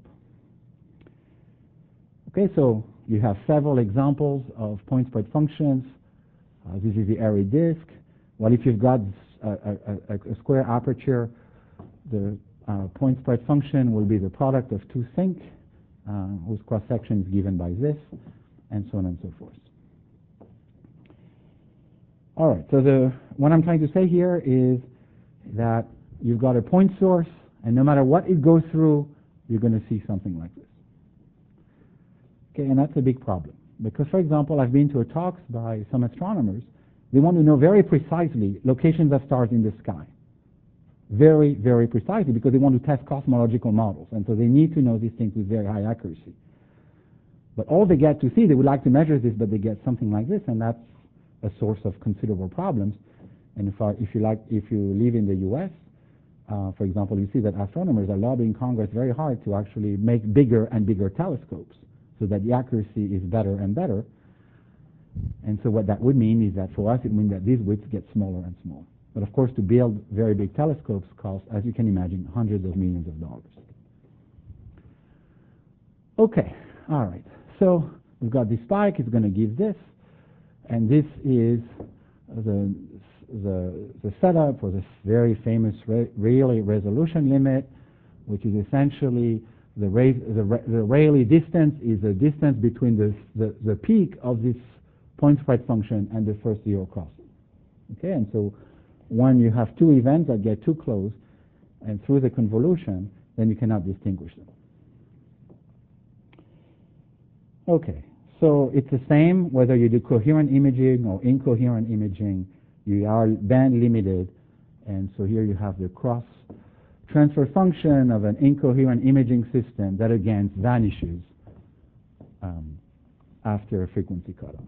Okay, so you have several examples of point spread functions. Uh, this is the Airy disk. Well, if you've got a, a, a square aperture, the uh, point spread function will be the product of two sinc, uh, whose cross-section is given by this, and so on and so forth. All right, so the, what I'm trying to say here is that you've got a point source, and no matter what it goes through, you're going to see something like this. Okay, and that's a big problem. Because, for example, I've been to a talks by some astronomers. They want to know very precisely locations of stars in the sky. Very, very precisely, because they want to test cosmological models. And so they need to know these things with very high accuracy. But all they get to see, they would like to measure this, but they get something like this, and that's a source of considerable problems. And if, I, if you like, if you live in the U S, uh, for example, you see that astronomers are lobbying Congress very hard to actually make bigger and bigger telescopes, so that the accuracy is better and better. And so what that would mean is that for us, it means that these widths get smaller and smaller. But of course, to build very big telescopes costs, as you can imagine, hundreds of millions of dollars. Okay, all right. So we've got this spike, it's going to give this, and this is the, the, the setup for this very famous Ra Rayleigh resolution limit, which is essentially the, Ra the, Ra the Rayleigh distance is the distance between the, the, the peak of this point spread function and the first zero crossing. Okay, and so when you have two events that get too close, and through the convolution, then you cannot distinguish them. Okay, so it's the same whether you do coherent imaging or incoherent imaging. You are band limited, and so here you have the cross transfer function of an incoherent imaging system that again vanishes um, after a frequency cutoff.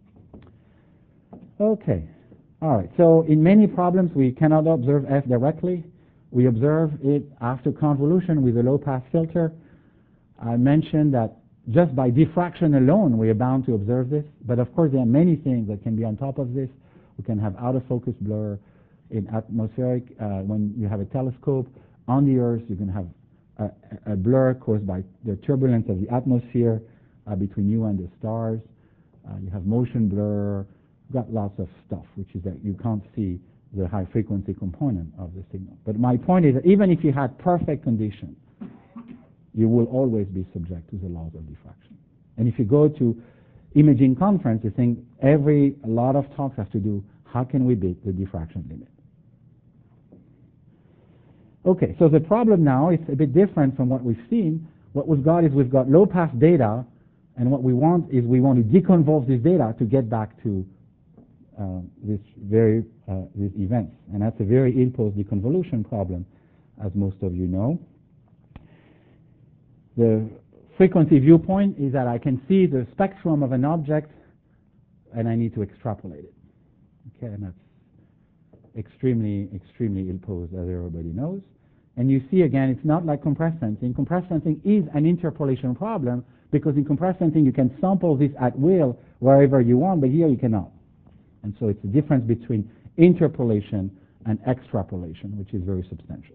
Okay, all right, so in many problems we cannot observe F directly. We observe it after convolution with a low-pass filter. I mentioned that just by diffraction alone we are bound to observe this, but of course there are many things that can be on top of this. We can have out-of-focus blur in atmospheric, uh, when you have a telescope on the Earth, you can have a, a blur caused by the turbulence of the atmosphere uh, between you and the stars. Uh, you have motion blur, got lots of stuff, which is that you can't see the high frequency component of the signal. But my point is that even if you had perfect conditions, you will always be subject to the laws of diffraction. And if you go to imaging conference, you think every, a lot of talks have to do, how can we beat the diffraction limit? Okay, so the problem now is a bit different from what we've seen. What we've got is we've got low-pass data, and what we want is we want to deconvolve this data to get back to uh, this very uh, these events, and that's a very ill-posed deconvolution problem, as most of you know. The frequency viewpoint is that I can see the spectrum of an object, and I need to extrapolate it. Okay, and that's extremely, extremely ill-posed, as everybody knows. And you see, again, it's not like compressed sensing. Compressed sensing is an interpolation problem, because in compressed sensing you can sample this at will wherever you want, but here you cannot. And so it's the difference between interpolation and extrapolation, which is very substantial.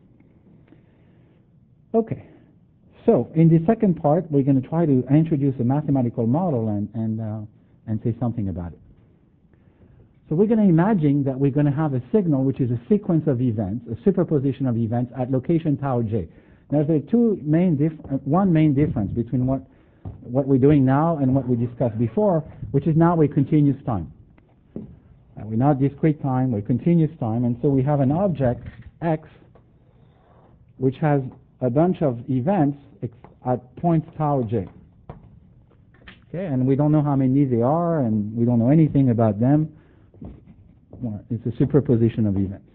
Okay, so in the second part, we're going to try to introduce a mathematical model and, and, uh, and say something about it. So we're going to imagine that we're going to have a signal which is a sequence of events, a superposition of events at location tau j. Now there are two main dif uh, one main difference between what, what we're doing now and what we discussed before, which is now we're continuous time. Uh, we're not discrete time, we're continuous time, and so we have an object, x, which has a bunch of events at points tau j. Okay, and we don't know how many they are, and we don't know anything about them. It's a superposition of events.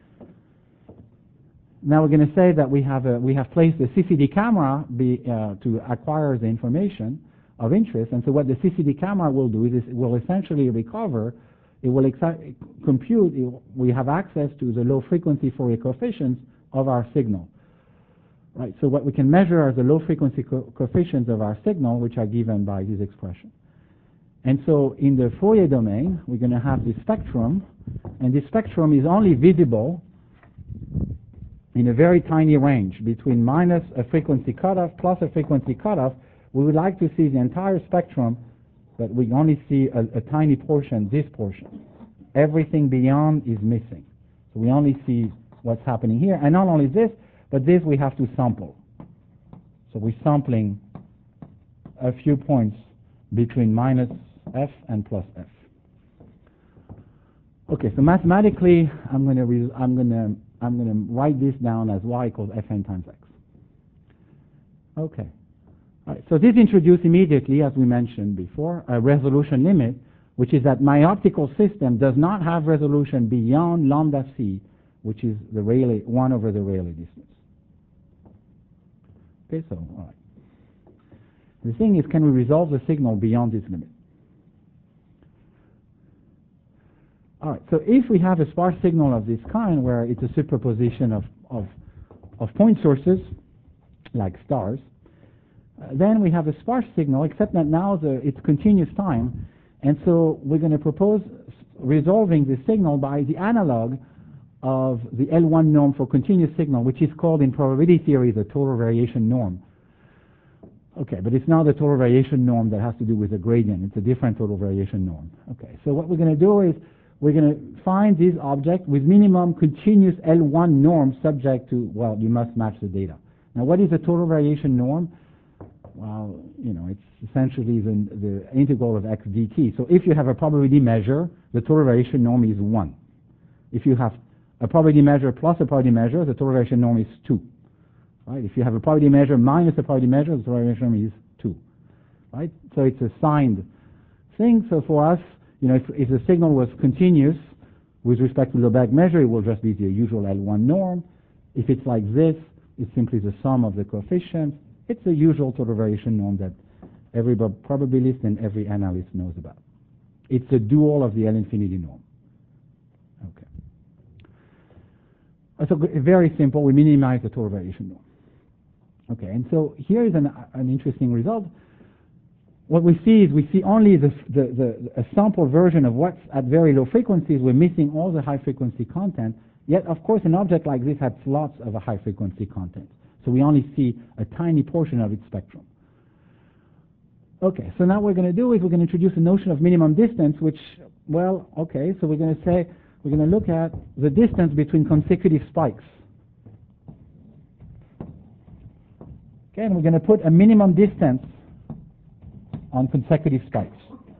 Now we're going to say that we have a, we have placed the C C D camera be, uh, to acquire the information of interest, and so what the C C D camera will do is it will essentially recover, it will compute, it, we have access to the low frequency Fourier coefficients of our signal. Right, so what we can measure are the low frequency co coefficients of our signal, which are given by this expression. And so in the Fourier domain, we're going to have this spectrum, and this spectrum is only visible in a very tiny range between minus a frequency cutoff plus a frequency cutoff. We would like to see the entire spectrum, but we only see a, a tiny portion, this portion. Everything beyond is missing. So we only see what's happening here. And not only this, but this we have to sample. So we're sampling a few points between minus f and plus f. Okay, so mathematically, I'm going to I'm going to I'm going to write this down as y equals fn times x. Okay, all right. So this introduces immediately, as we mentioned before, a resolution limit, which is that my optical system does not have resolution beyond lambda c, which is the Rayleigh one over the Rayleigh distance. Okay, so all right. The thing is, can we resolve the signal beyond this limit? All right, so if we have a sparse signal of this kind, where it's a superposition of, of, of point sources, like stars, uh, then we have a sparse signal, except that now the, it's continuous time, and so we're going to propose resolving the signal by the analog of the L one norm for continuous signal, which is called in probability theory the total variation norm. Okay, but it's not the total variation norm that has to do with the gradient. It's a different total variation norm. Okay, so what we're going to do is we're going to find this object with minimum continuous L one norm subject to, well, you must match the data. Now, what is the total variation norm? well, you know, it's essentially the, the integral of x dt. So if you have a probability measure, the total variation norm is one. If you have a probability measure plus a probability measure, the total variation norm is two. Right? If you have a probability measure minus a probability measure, the total variation norm is two. Right? So it's a signed thing. So for us, you know, if, if the signal was continuous with respect to the Lebesgue measure, it will just be the usual L one norm. If it's like this, it's simply the sum of the coefficients. It's the usual total variation norm that every probabilist and every analyst knows about. It's a dual of the L infinity norm. Okay. So very simple. We minimize the total variation norm. Okay, and so here is an, an interesting result. What we see is we see only the, the, the, a sample version of what's at very low frequencies. We're missing all the high frequency content. Yet, of course, an object like this has lots of a high frequency content. So we only see a tiny portion of its spectrum. Okay, so now what we're going to do is we're going to introduce a notion of minimum distance, which, well, okay, so we're going to say, we're going to look at the distance between consecutive spikes. Okay, and we're going to put a minimum distance on consecutive spikes.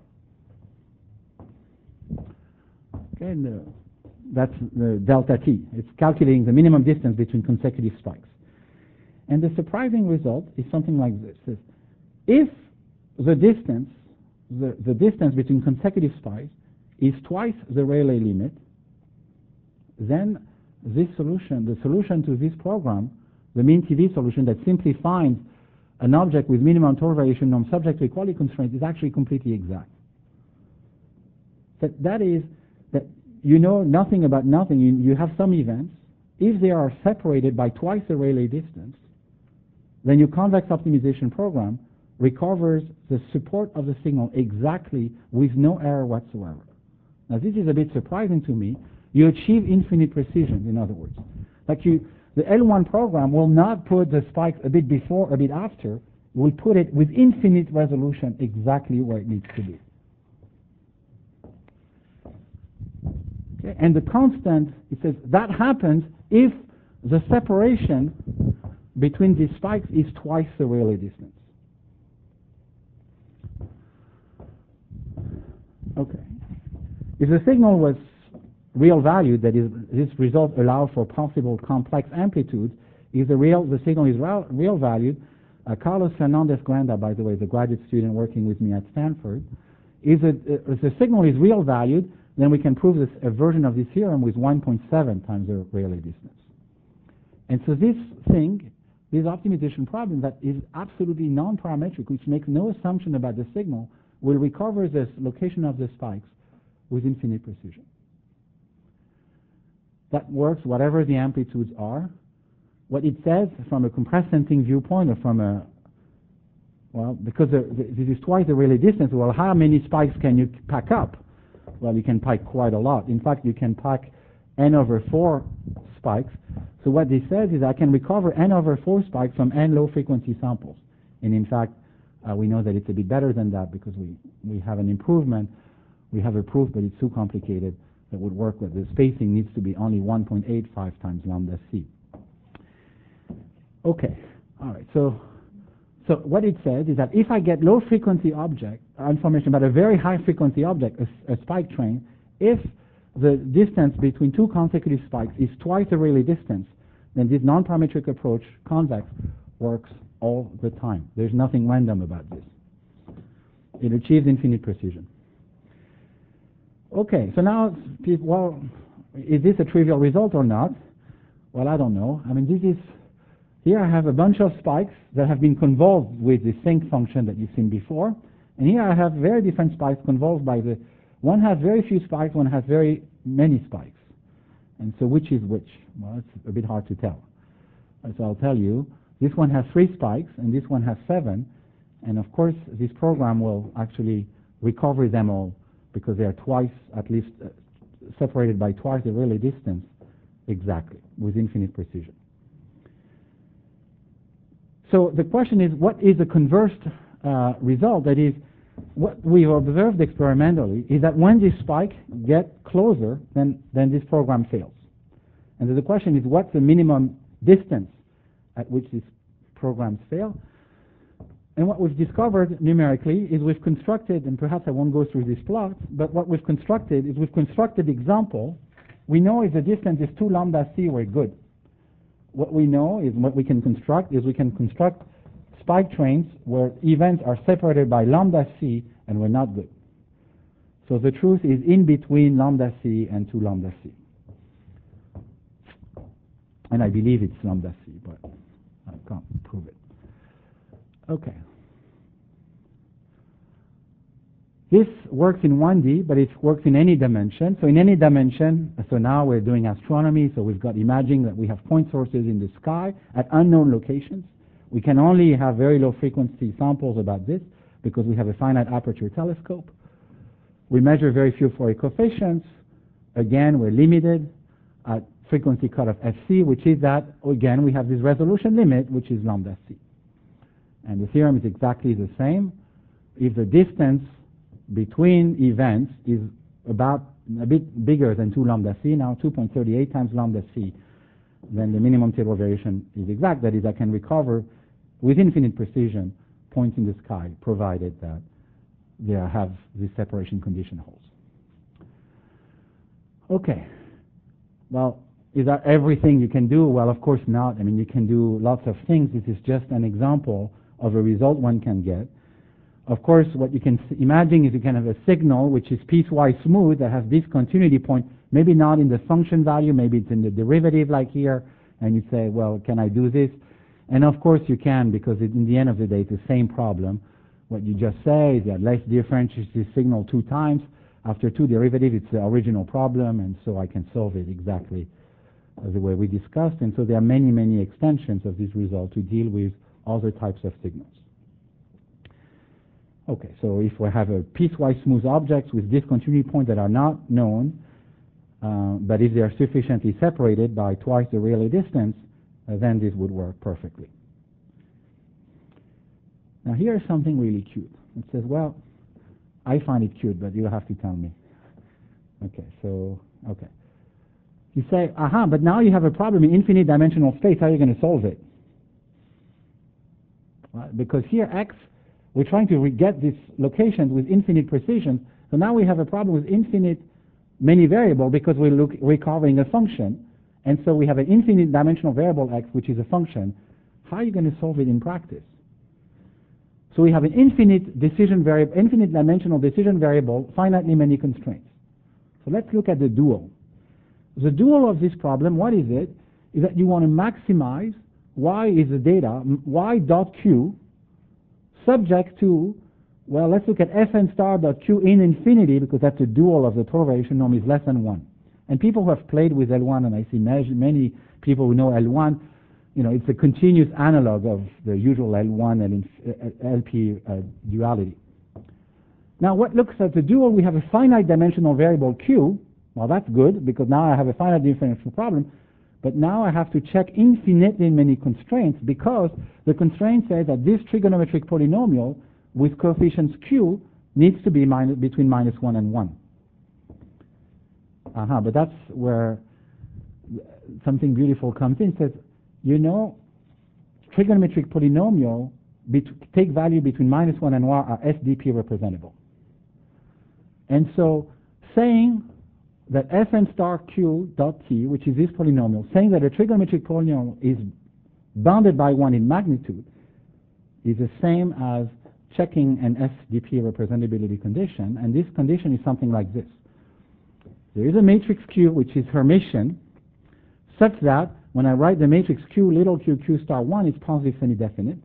Okay, and the, that's the delta t. It's calculating the minimum distance between consecutive spikes. And the surprising result is something like this. Is if the distance, the, the distance between consecutive spikes is twice the Rayleigh limit, then this solution, the solution to this program, the mean T V solution that simply finds an object with minimum total variation norm subject to equality constraints, is actually completely exact. So that is that you know nothing about nothing. You, you have some events. If they are separated by twice the Rayleigh distance, then your convex optimization program recovers the support of the signal exactly with no error whatsoever. Now this is a bit surprising to me. You achieve infinite precision, in other words. Like you, the L one program will not put the spikes a bit before, a bit after. It will put it with infinite resolution exactly where it needs to be. Okay? And the constant, it says, that happens if the separation between these spikes is twice the Rayleigh distance. Okay. If the signal was real valued, that is, this result allows for possible complex amplitudes, if the real the signal is real, real valued, uh, Carlos Fernandez Granda, by the way, the graduate student working with me at Stanford, if, it, uh, if the signal is real valued, then we can prove this, a version of this theorem with one point seven times the Rayleigh distance. And so this thing, this optimization problem that is absolutely non-parametric, which makes no assumption about the signal, will recover this location of the spikes with infinite precision. That works whatever the amplitudes are. What it says from a compressed sensing viewpoint, or from a, well, because the, the, this is twice the Rayleigh distance, well, how many spikes can you pack up? Well, you can pack quite a lot. In fact, you can pack n over four spikes. So what this says is I can recover n over four spikes from n low frequency samples. And in fact, uh, we know that it's a bit better than that because we, we have an improvement. We have a proof, but it's too complicated. That would work with the spacing needs to be only one point eight five times lambda c. Okay, all right. So, so what it says is that if I get low frequency object uh, information about a very high frequency object, a, a spike train, if the distance between two consecutive spikes is twice the Rayleigh distance, then this non-parametric approach, convex, works all the time. There's nothing random about this. It achieves infinite precision. Okay, so now, well, is this a trivial result or not? Well, I don't know. I mean, this is, here I have a bunch of spikes that have been convolved with the sinc function that you've seen before. And here I have very different spikes convolved by the, one has very few spikes, one has very many spikes. And so which is which? Well, it's a bit hard to tell. So I'll tell you, this one has three spikes and this one has seven. And of course, this program will actually recover them all, because they are twice, at least, uh, separated by twice the Rayleigh distance exactly, with infinite precision. So the question is, what is the converse uh, result? That is, what we've observed experimentally is that when this spike gets closer, then, then this program fails. And so the question is, what's the minimum distance at which these programs fail? And what we've discovered numerically is we've constructed, and perhaps I won't go through these plots, but what we've constructed is we've constructed example. We know if the distance is two lambda c, we're good. What we know is what we can construct is we can construct spike trains where events are separated by lambda c, and we're not good. So the truth is in between lambda c and two lambda c. And I believe it's lambda c, but I can't prove it. Okay. This works in one D, but it works in any dimension. So in any dimension, so now we're doing astronomy, so we've got imaging that we have point sources in the sky at unknown locations. We can only have very low frequency samples about this because we have a finite aperture telescope. We measure very few Fourier coefficients. Again, we're limited at frequency cutoff F C, which is that, again, we have this resolution limit, which is lambda c. And the theorem is exactly the same. If the distance between events is about a bit bigger than two lambda c, now two point three eight times lambda c, then the minimum table variation is exact. That is, I can recover with infinite precision points in the sky, provided that they have the separation condition holds. Okay. Well, is that everything you can do? Well, of course not. I mean, you can do lots of things. This is just an example of a result one can get. Of course, what you can imagine is you can have a signal which is piecewise smooth that has discontinuity point, maybe not in the function value, maybe it's in the derivative like here, and you say, well, can I do this? And of course you can, because it, in the end of the day, it's the same problem. What you just say is that let's differentiate this signal two times. After two derivatives, it's the original problem, and so I can solve it exactly the way we discussed. And so there are many, many extensions of this result to deal with other types of signals. Okay, so if we have a piecewise smooth objects with discontinuity points that are not known, uh, but if they are sufficiently separated by twice the Rayleigh distance, uh, then this would work perfectly. Now here's something really cute. It says, well, I find it cute, but you'll have to tell me. Okay, so, okay. You say, aha, but now you have a problem in infinite dimensional space. How are you going to solve it? Well, because here x, we're trying to get these locations with infinite precision. So now we have a problem with infinite many variable because we're look, recovering a function. And so we have an infinite dimensional variable x, which is a function. How are you going to solve it in practice? So we have an infinite decision variable, infinite dimensional decision variable, finitely many constraints. So let's look at the dual. The dual of this problem, what is it? Is that you want to maximize y is the data, y dot q, subject to, well, let's look at fn star dot q in infinity, because that's a dual of the total variation norm is less than one. And people who have played with L one, and I see many people who know L one, you know, it's a continuous analog of the usual L one and L P uh, duality. Now, what looks at the dual, we have a finite dimensional variable q. Well, that's good, because now I have a finite differential problem. But now I have to check infinitely many constraints, because the constraint says that this trigonometric polynomial with coefficients q needs to be minus, between minus one and one. Uh-huh, but that's where something beautiful comes in. It says, you know, trigonometric polynomial take value between minus one and one are S D P representable. And so saying that fn star q dot t, which is this polynomial, saying that a trigonometric polynomial is bounded by one in magnitude, is the same as checking an S D P representability condition, and this condition is something like this. There is a matrix Q which is Hermitian, such that when I write the matrix Q, little q, q star one is positive semi-definite.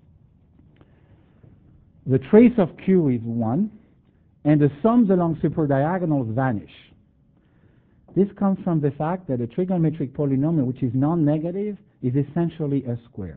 The trace of Q is one, and the sums along superdiagonals vanish. This comes from the fact that a trigonometric polynomial which is non-negative is essentially a square.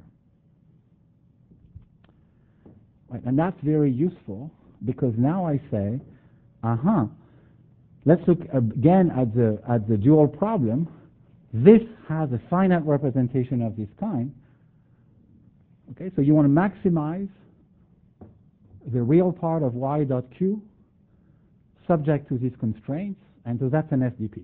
Right, and that's very useful, because now I say, uh-huh, let's look again at the, at the dual problem. This has a finite representation of this kind. Okay, so you want to maximize the real part of y dot q subject to these constraints, and so that's an S D P.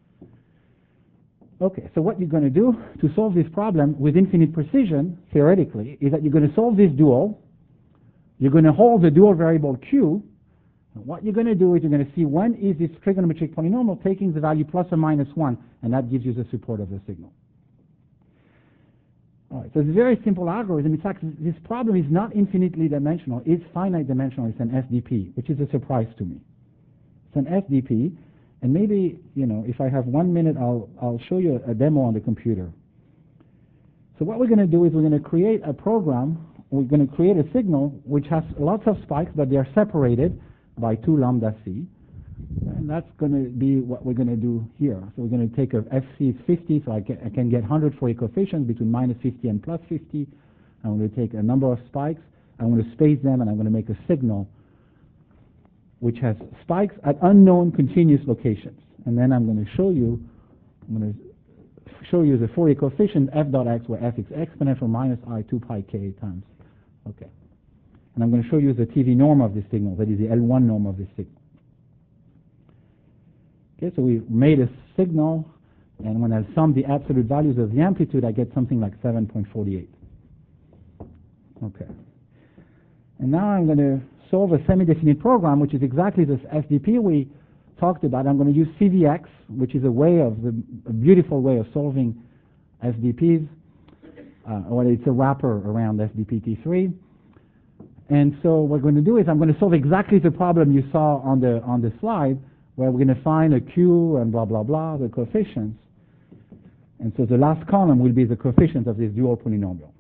Okay, so what you're going to do to solve this problem with infinite precision, theoretically, is that you're going to solve this dual You're going to hold the dual variable Q. And what you're going to do is you're going to see when is this trigonometric polynomial taking the value plus or minus one, and that gives you the support of the signal. All right, so it's a very simple algorithm. In fact, this problem is not infinitely dimensional. It's finite dimensional. It's an S D P, which is a surprise to me. It's an S D P, and maybe, you know, if I have one minute, I'll, I'll show you a demo on the computer. So what we're going to do is we're going to create a program. We're going to create a signal which has lots of spikes, but they are separated by two lambda c. And that's going to be what we're going to do here. So we're going to take a F C fifty, so I can, I can get one hundred Fourier coefficients between minus fifty and plus fifty. I'm going to take a number of spikes. I'm going to space them, and I'm going to make a signal which has spikes at unknown continuous locations. And then I'm going to show you, I'm going to show you the Fourier coefficient f dot x, where f is exponential minus I two pi k times. Okay. And I'm going to show you the T V norm of this signal, that is the L one norm of this signal. Okay, so we made a signal, and when I sum the absolute values of the amplitude, I get something like seven point four eight. Okay. And now I'm going to solve a semi-definite program, which is exactly this S D P we talked about. I'm going to use C V X, which is a way of the, a beautiful way of solving S D Ps. Uh, well, it's a wrapper around S D P T three. And so what we're going to do is I'm going to solve exactly the problem you saw on the on the slide, where we're going to find a Q and blah, blah, blah, the coefficients. And so the last column will be the coefficients of this dual polynomial.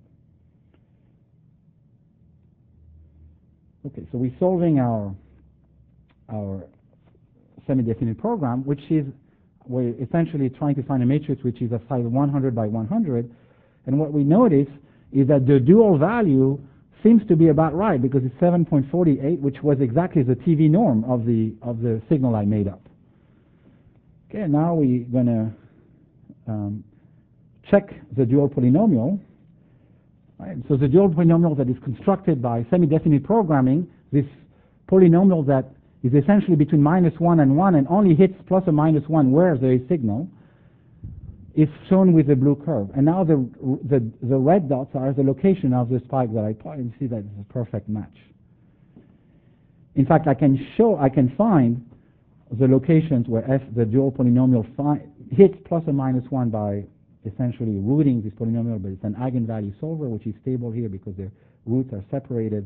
Okay, so we're solving our, our semi-definite program, which is, we're essentially trying to find a matrix which is of size one hundred by one hundred. And what we notice is that the dual value seems to be about right, because it's seven point four eight, which was exactly the T V norm of the of the signal I made up. Okay, now we're going to um, check the dual polynomial. Right? So the dual polynomial that is constructed by semi-definite programming, this polynomial that is essentially between minus one and one and only hits plus or minus one where there is signal, is shown with the blue curve. And now the, the, the red dots are the location of the spike that I plot, and you see that it's a perfect match. In fact, I can show, I can find the locations where f, the dual polynomial fi hits plus or minus one by essentially rooting this polynomial, but it's an eigenvalue solver, which is stable here because the roots are separated.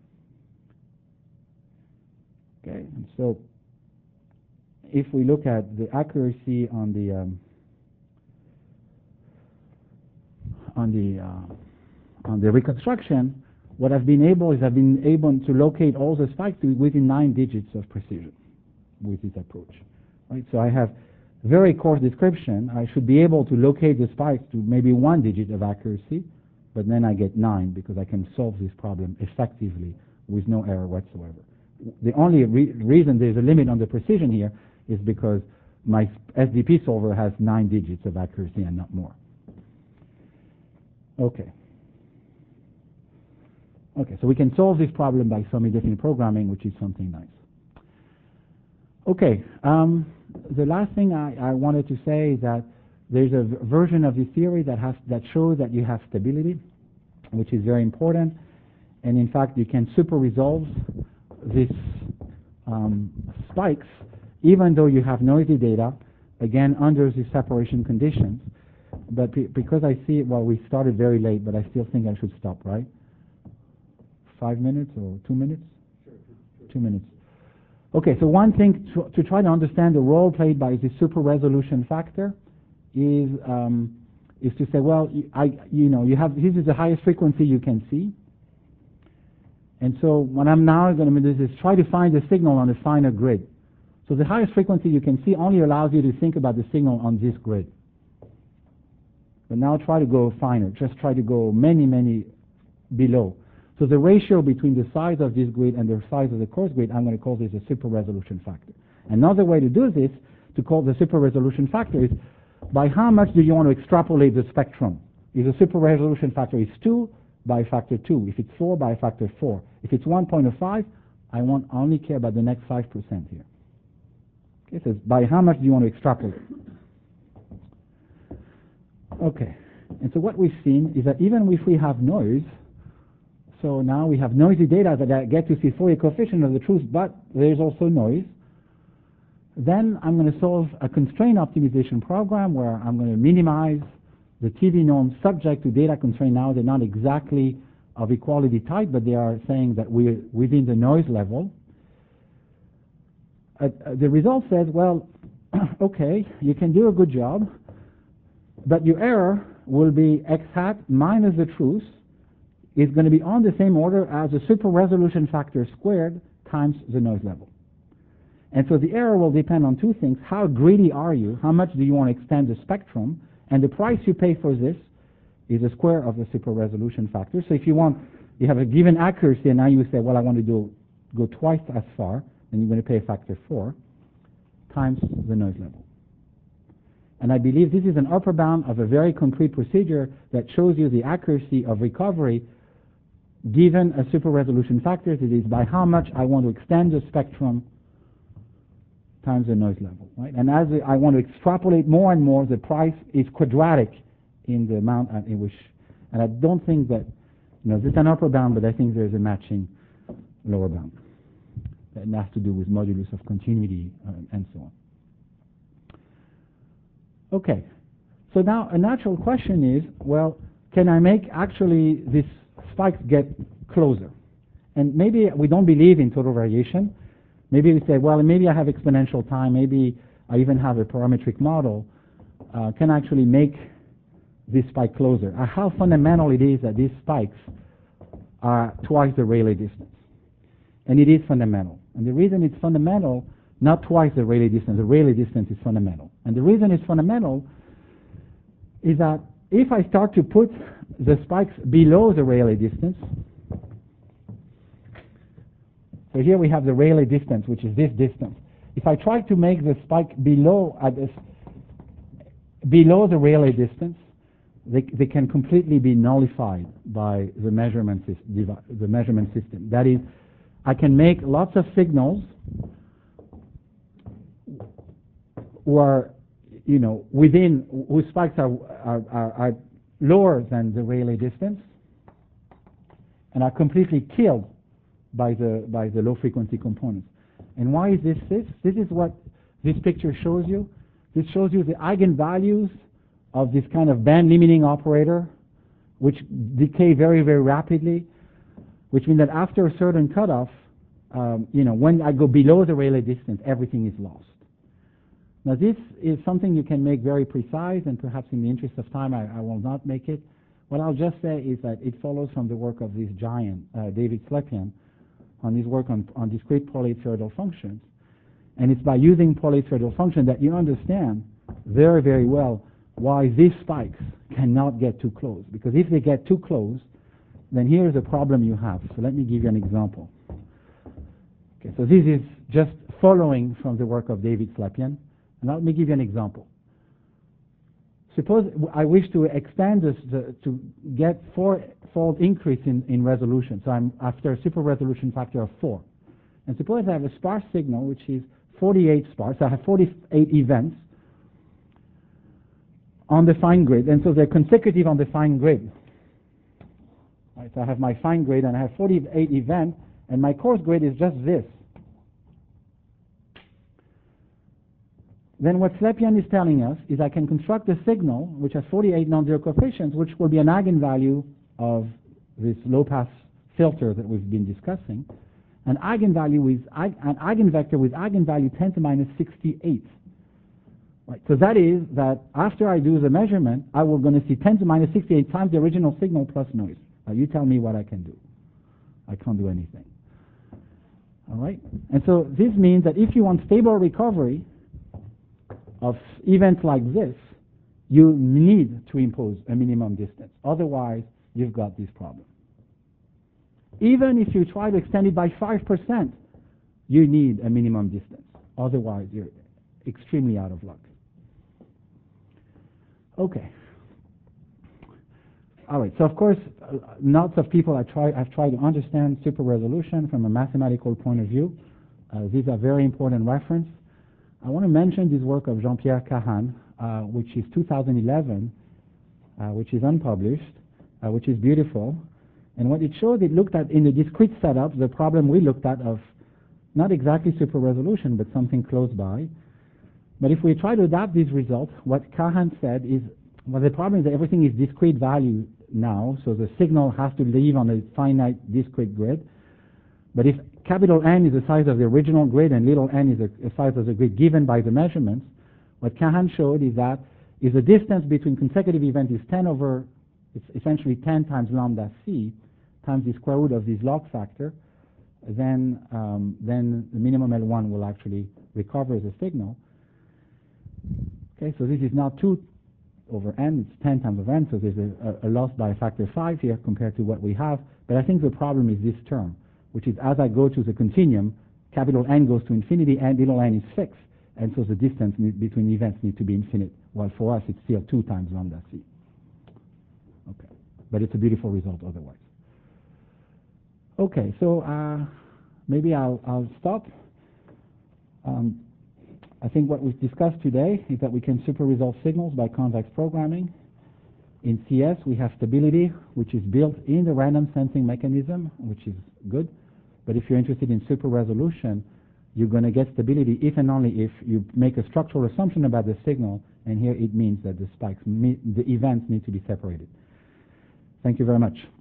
Okay, and so if we look at the accuracy on the um, on the uh, on the reconstruction, what I've been able is I've been able to locate all the spikes to within nine digits of precision with this approach. Right? So I have very coarse description. I should be able to locate the spikes to maybe one digit of accuracy, but then I get nine because I can solve this problem effectively with no error whatsoever. The only re reason there's a limit on the precision here is because my S D P solver has nine digits of accuracy and not more. Okay. Okay, so we can solve this problem by semi-definite programming, which is something nice. Okay, um, the last thing I, I wanted to say is that there's a version of this theory that has that shows that you have stability, which is very important. And in fact, you can super resolve these um, spikes, even though you have noisy data, again under the separation conditions. But be because I see, well, we started very late, but I still think I should stop, right? Five minutes or two minutes? Sure, sure. Two minutes. Okay, so one thing to, to try to understand the role played by the super resolution factor is um, is to say, well, I, you know, you have this is the highest frequency you can see, and so what I'm now going to do is try to find the signal on a finer grid. So the highest frequency you can see only allows you to think about the signal on this grid. But now try to go finer. Just try to go many, many below. So the ratio between the size of this grid and the size of the coarse grid, I'm going to call this a super resolution factor. Another way to do this, to call the super resolution factor, is by how much do you want to extrapolate the spectrum? If the super resolution factor is two, by factor two. If it's four, by factor four. If it's one point five, I want I only care about the next five percent here. Okay, so by how much do you want to extrapolate? Okay, and so what we've seen is that even if we have noise, So now we have noisy data that I get to see Fourier coefficient of the truth, but there's also noise. Then I'm going to solve a constraint optimization program where I'm going to minimize the T V norms subject to data constraint. Now they're not exactly of equality type, but they are saying that we're within the noise level. Uh, the result says, well, okay, you can do a good job, but your error will be x hat minus the truth is going to be on the same order as the super resolution factor squared times the noise level. And so the error will depend on two things. How greedy are you? How much do you want to extend the spectrum? And the price you pay for this is the square of the super resolution factor. So if you want, you have a given accuracy, and now you say, well, I want to do, go twice as far, then you're going to pay a factor four times the noise level. And I believe this is an upper bound of a very concrete procedure that shows you the accuracy of recovery given a super resolution factor. It is by how much I want to extend the spectrum times the noise level. Right? And as I want to extrapolate more and more, the price is quadratic in the amount in which, and I don't think that, you know, this is an upper bound, but I think there's a matching lower bound. That has to do with modulus of continuity uh, and so on. Okay, so now a natural question is, well, can I make actually these spikes get closer? And maybe we don't believe in total variation. Maybe we say, well, maybe I have exponential time, maybe I even have a parametric model, uh, can actually make this spike closer. Uh, how fundamental it is that these spikes are twice the Rayleigh distance. And it is fundamental. And the reason it's fundamental, not twice the Rayleigh distance, the Rayleigh distance is fundamental. And the reason it's fundamental is that if I start to put the spikes below the Rayleigh distance, so here we have the Rayleigh distance, which is this distance. If I try to make the spike below at this, below the Rayleigh distance, they, they can completely be nullified by the measurement, the measurement system. That is, I can make lots of signals who are, you know, within, whose spikes are, are, are, are lower than the Rayleigh distance and are completely killed by the, by the low frequency components. And why is this this? This is what this picture shows you. This shows you the eigenvalues of this kind of band limiting operator, which decay very, very rapidly, which means that after a certain cutoff, um, you know, when I go below the Rayleigh distance, everything is lost. Now this is something you can make very precise, and perhaps in the interest of time I, I will not make it. What I'll just say is that it follows from the work of this giant, uh, David Slepian, on his work on, on discrete Pauli spheroidal functions. And it's by using Pauli spheroidal functions that you understand very, very well why these spikes cannot get too close. Because if they get too close, then here's a problem you have. So let me give you an example. Okay, so this is just following from the work of David Slepian. And let me give you an example. Suppose I wish to extend this the, to get four-fold increase in, in resolution. So I'm after a super resolution factor of four. And suppose I have a sparse signal, which is forty-eight sparse. I have forty-eight events on the fine grid. And so they're consecutive on the fine grid. Right, so I have my fine grid, and I have forty-eight events, and my coarse grid is just this. Then what Slepian is telling us is I can construct a signal which has forty-eight non-zero coefficients, which will be an eigenvalue of this low-pass filter that we've been discussing, an eigenvalue with an eigenvector with eigenvalue ten to the minus sixty-eight. Right. So that is that after I do the measurement, I will going to see ten to the minus sixty-eight times the original signal plus noise. Now you tell me what I can do. I can't do anything. All right. And so this means that if you want stable recovery of events like this, you need to impose a minimum distance. Otherwise, you've got this problem. Even if you try to extend it by five percent, you need a minimum distance. Otherwise, you're extremely out of luck. Okay. All right. So, of course, uh, lots of people have tried, have tried to understand super resolution from a mathematical point of view. Uh, these are very important references. I want to mention this work of Jean-Pierre Cahan, uh, which is two thousand eleven, uh, which is unpublished, uh, which is beautiful. And what it showed, it looked at in the discrete setup, the problem we looked at of not exactly super resolution, but something close by. But if we try to adapt these results, what Kahan said is, well, the problem is that everything is discrete value now, so the signal has to live on a finite discrete grid. But if capital N is the size of the original grid and little n is the size of the grid given by the measurements, what Kahan showed is that if the distance between consecutive events is ten over, it's essentially ten times lambda c, times the square root of this log factor, then, um, then the minimum L one will actually recover the signal. Okay, so this is not two over n, it's ten times of n, so there's a, a, a loss by a factor five here compared to what we have. But I think the problem is this term, which is as I go to the continuum, capital N goes to infinity and little n is fixed, and so the distance between events need to be infinite, while for us it's still two times lambda c. Okay, but it's a beautiful result otherwise. Okay, so uh, maybe I'll, I'll stop. Um, I think what we've discussed today is that we can super resolve signals by convex programming. In C S, we have stability, which is built in the random sensing mechanism, which is good. But if you're interested in super resolution, you're going to get stability if and only if you make a structural assumption about the signal, and here it means that the spikes, the events need to be separated. Thank you very much.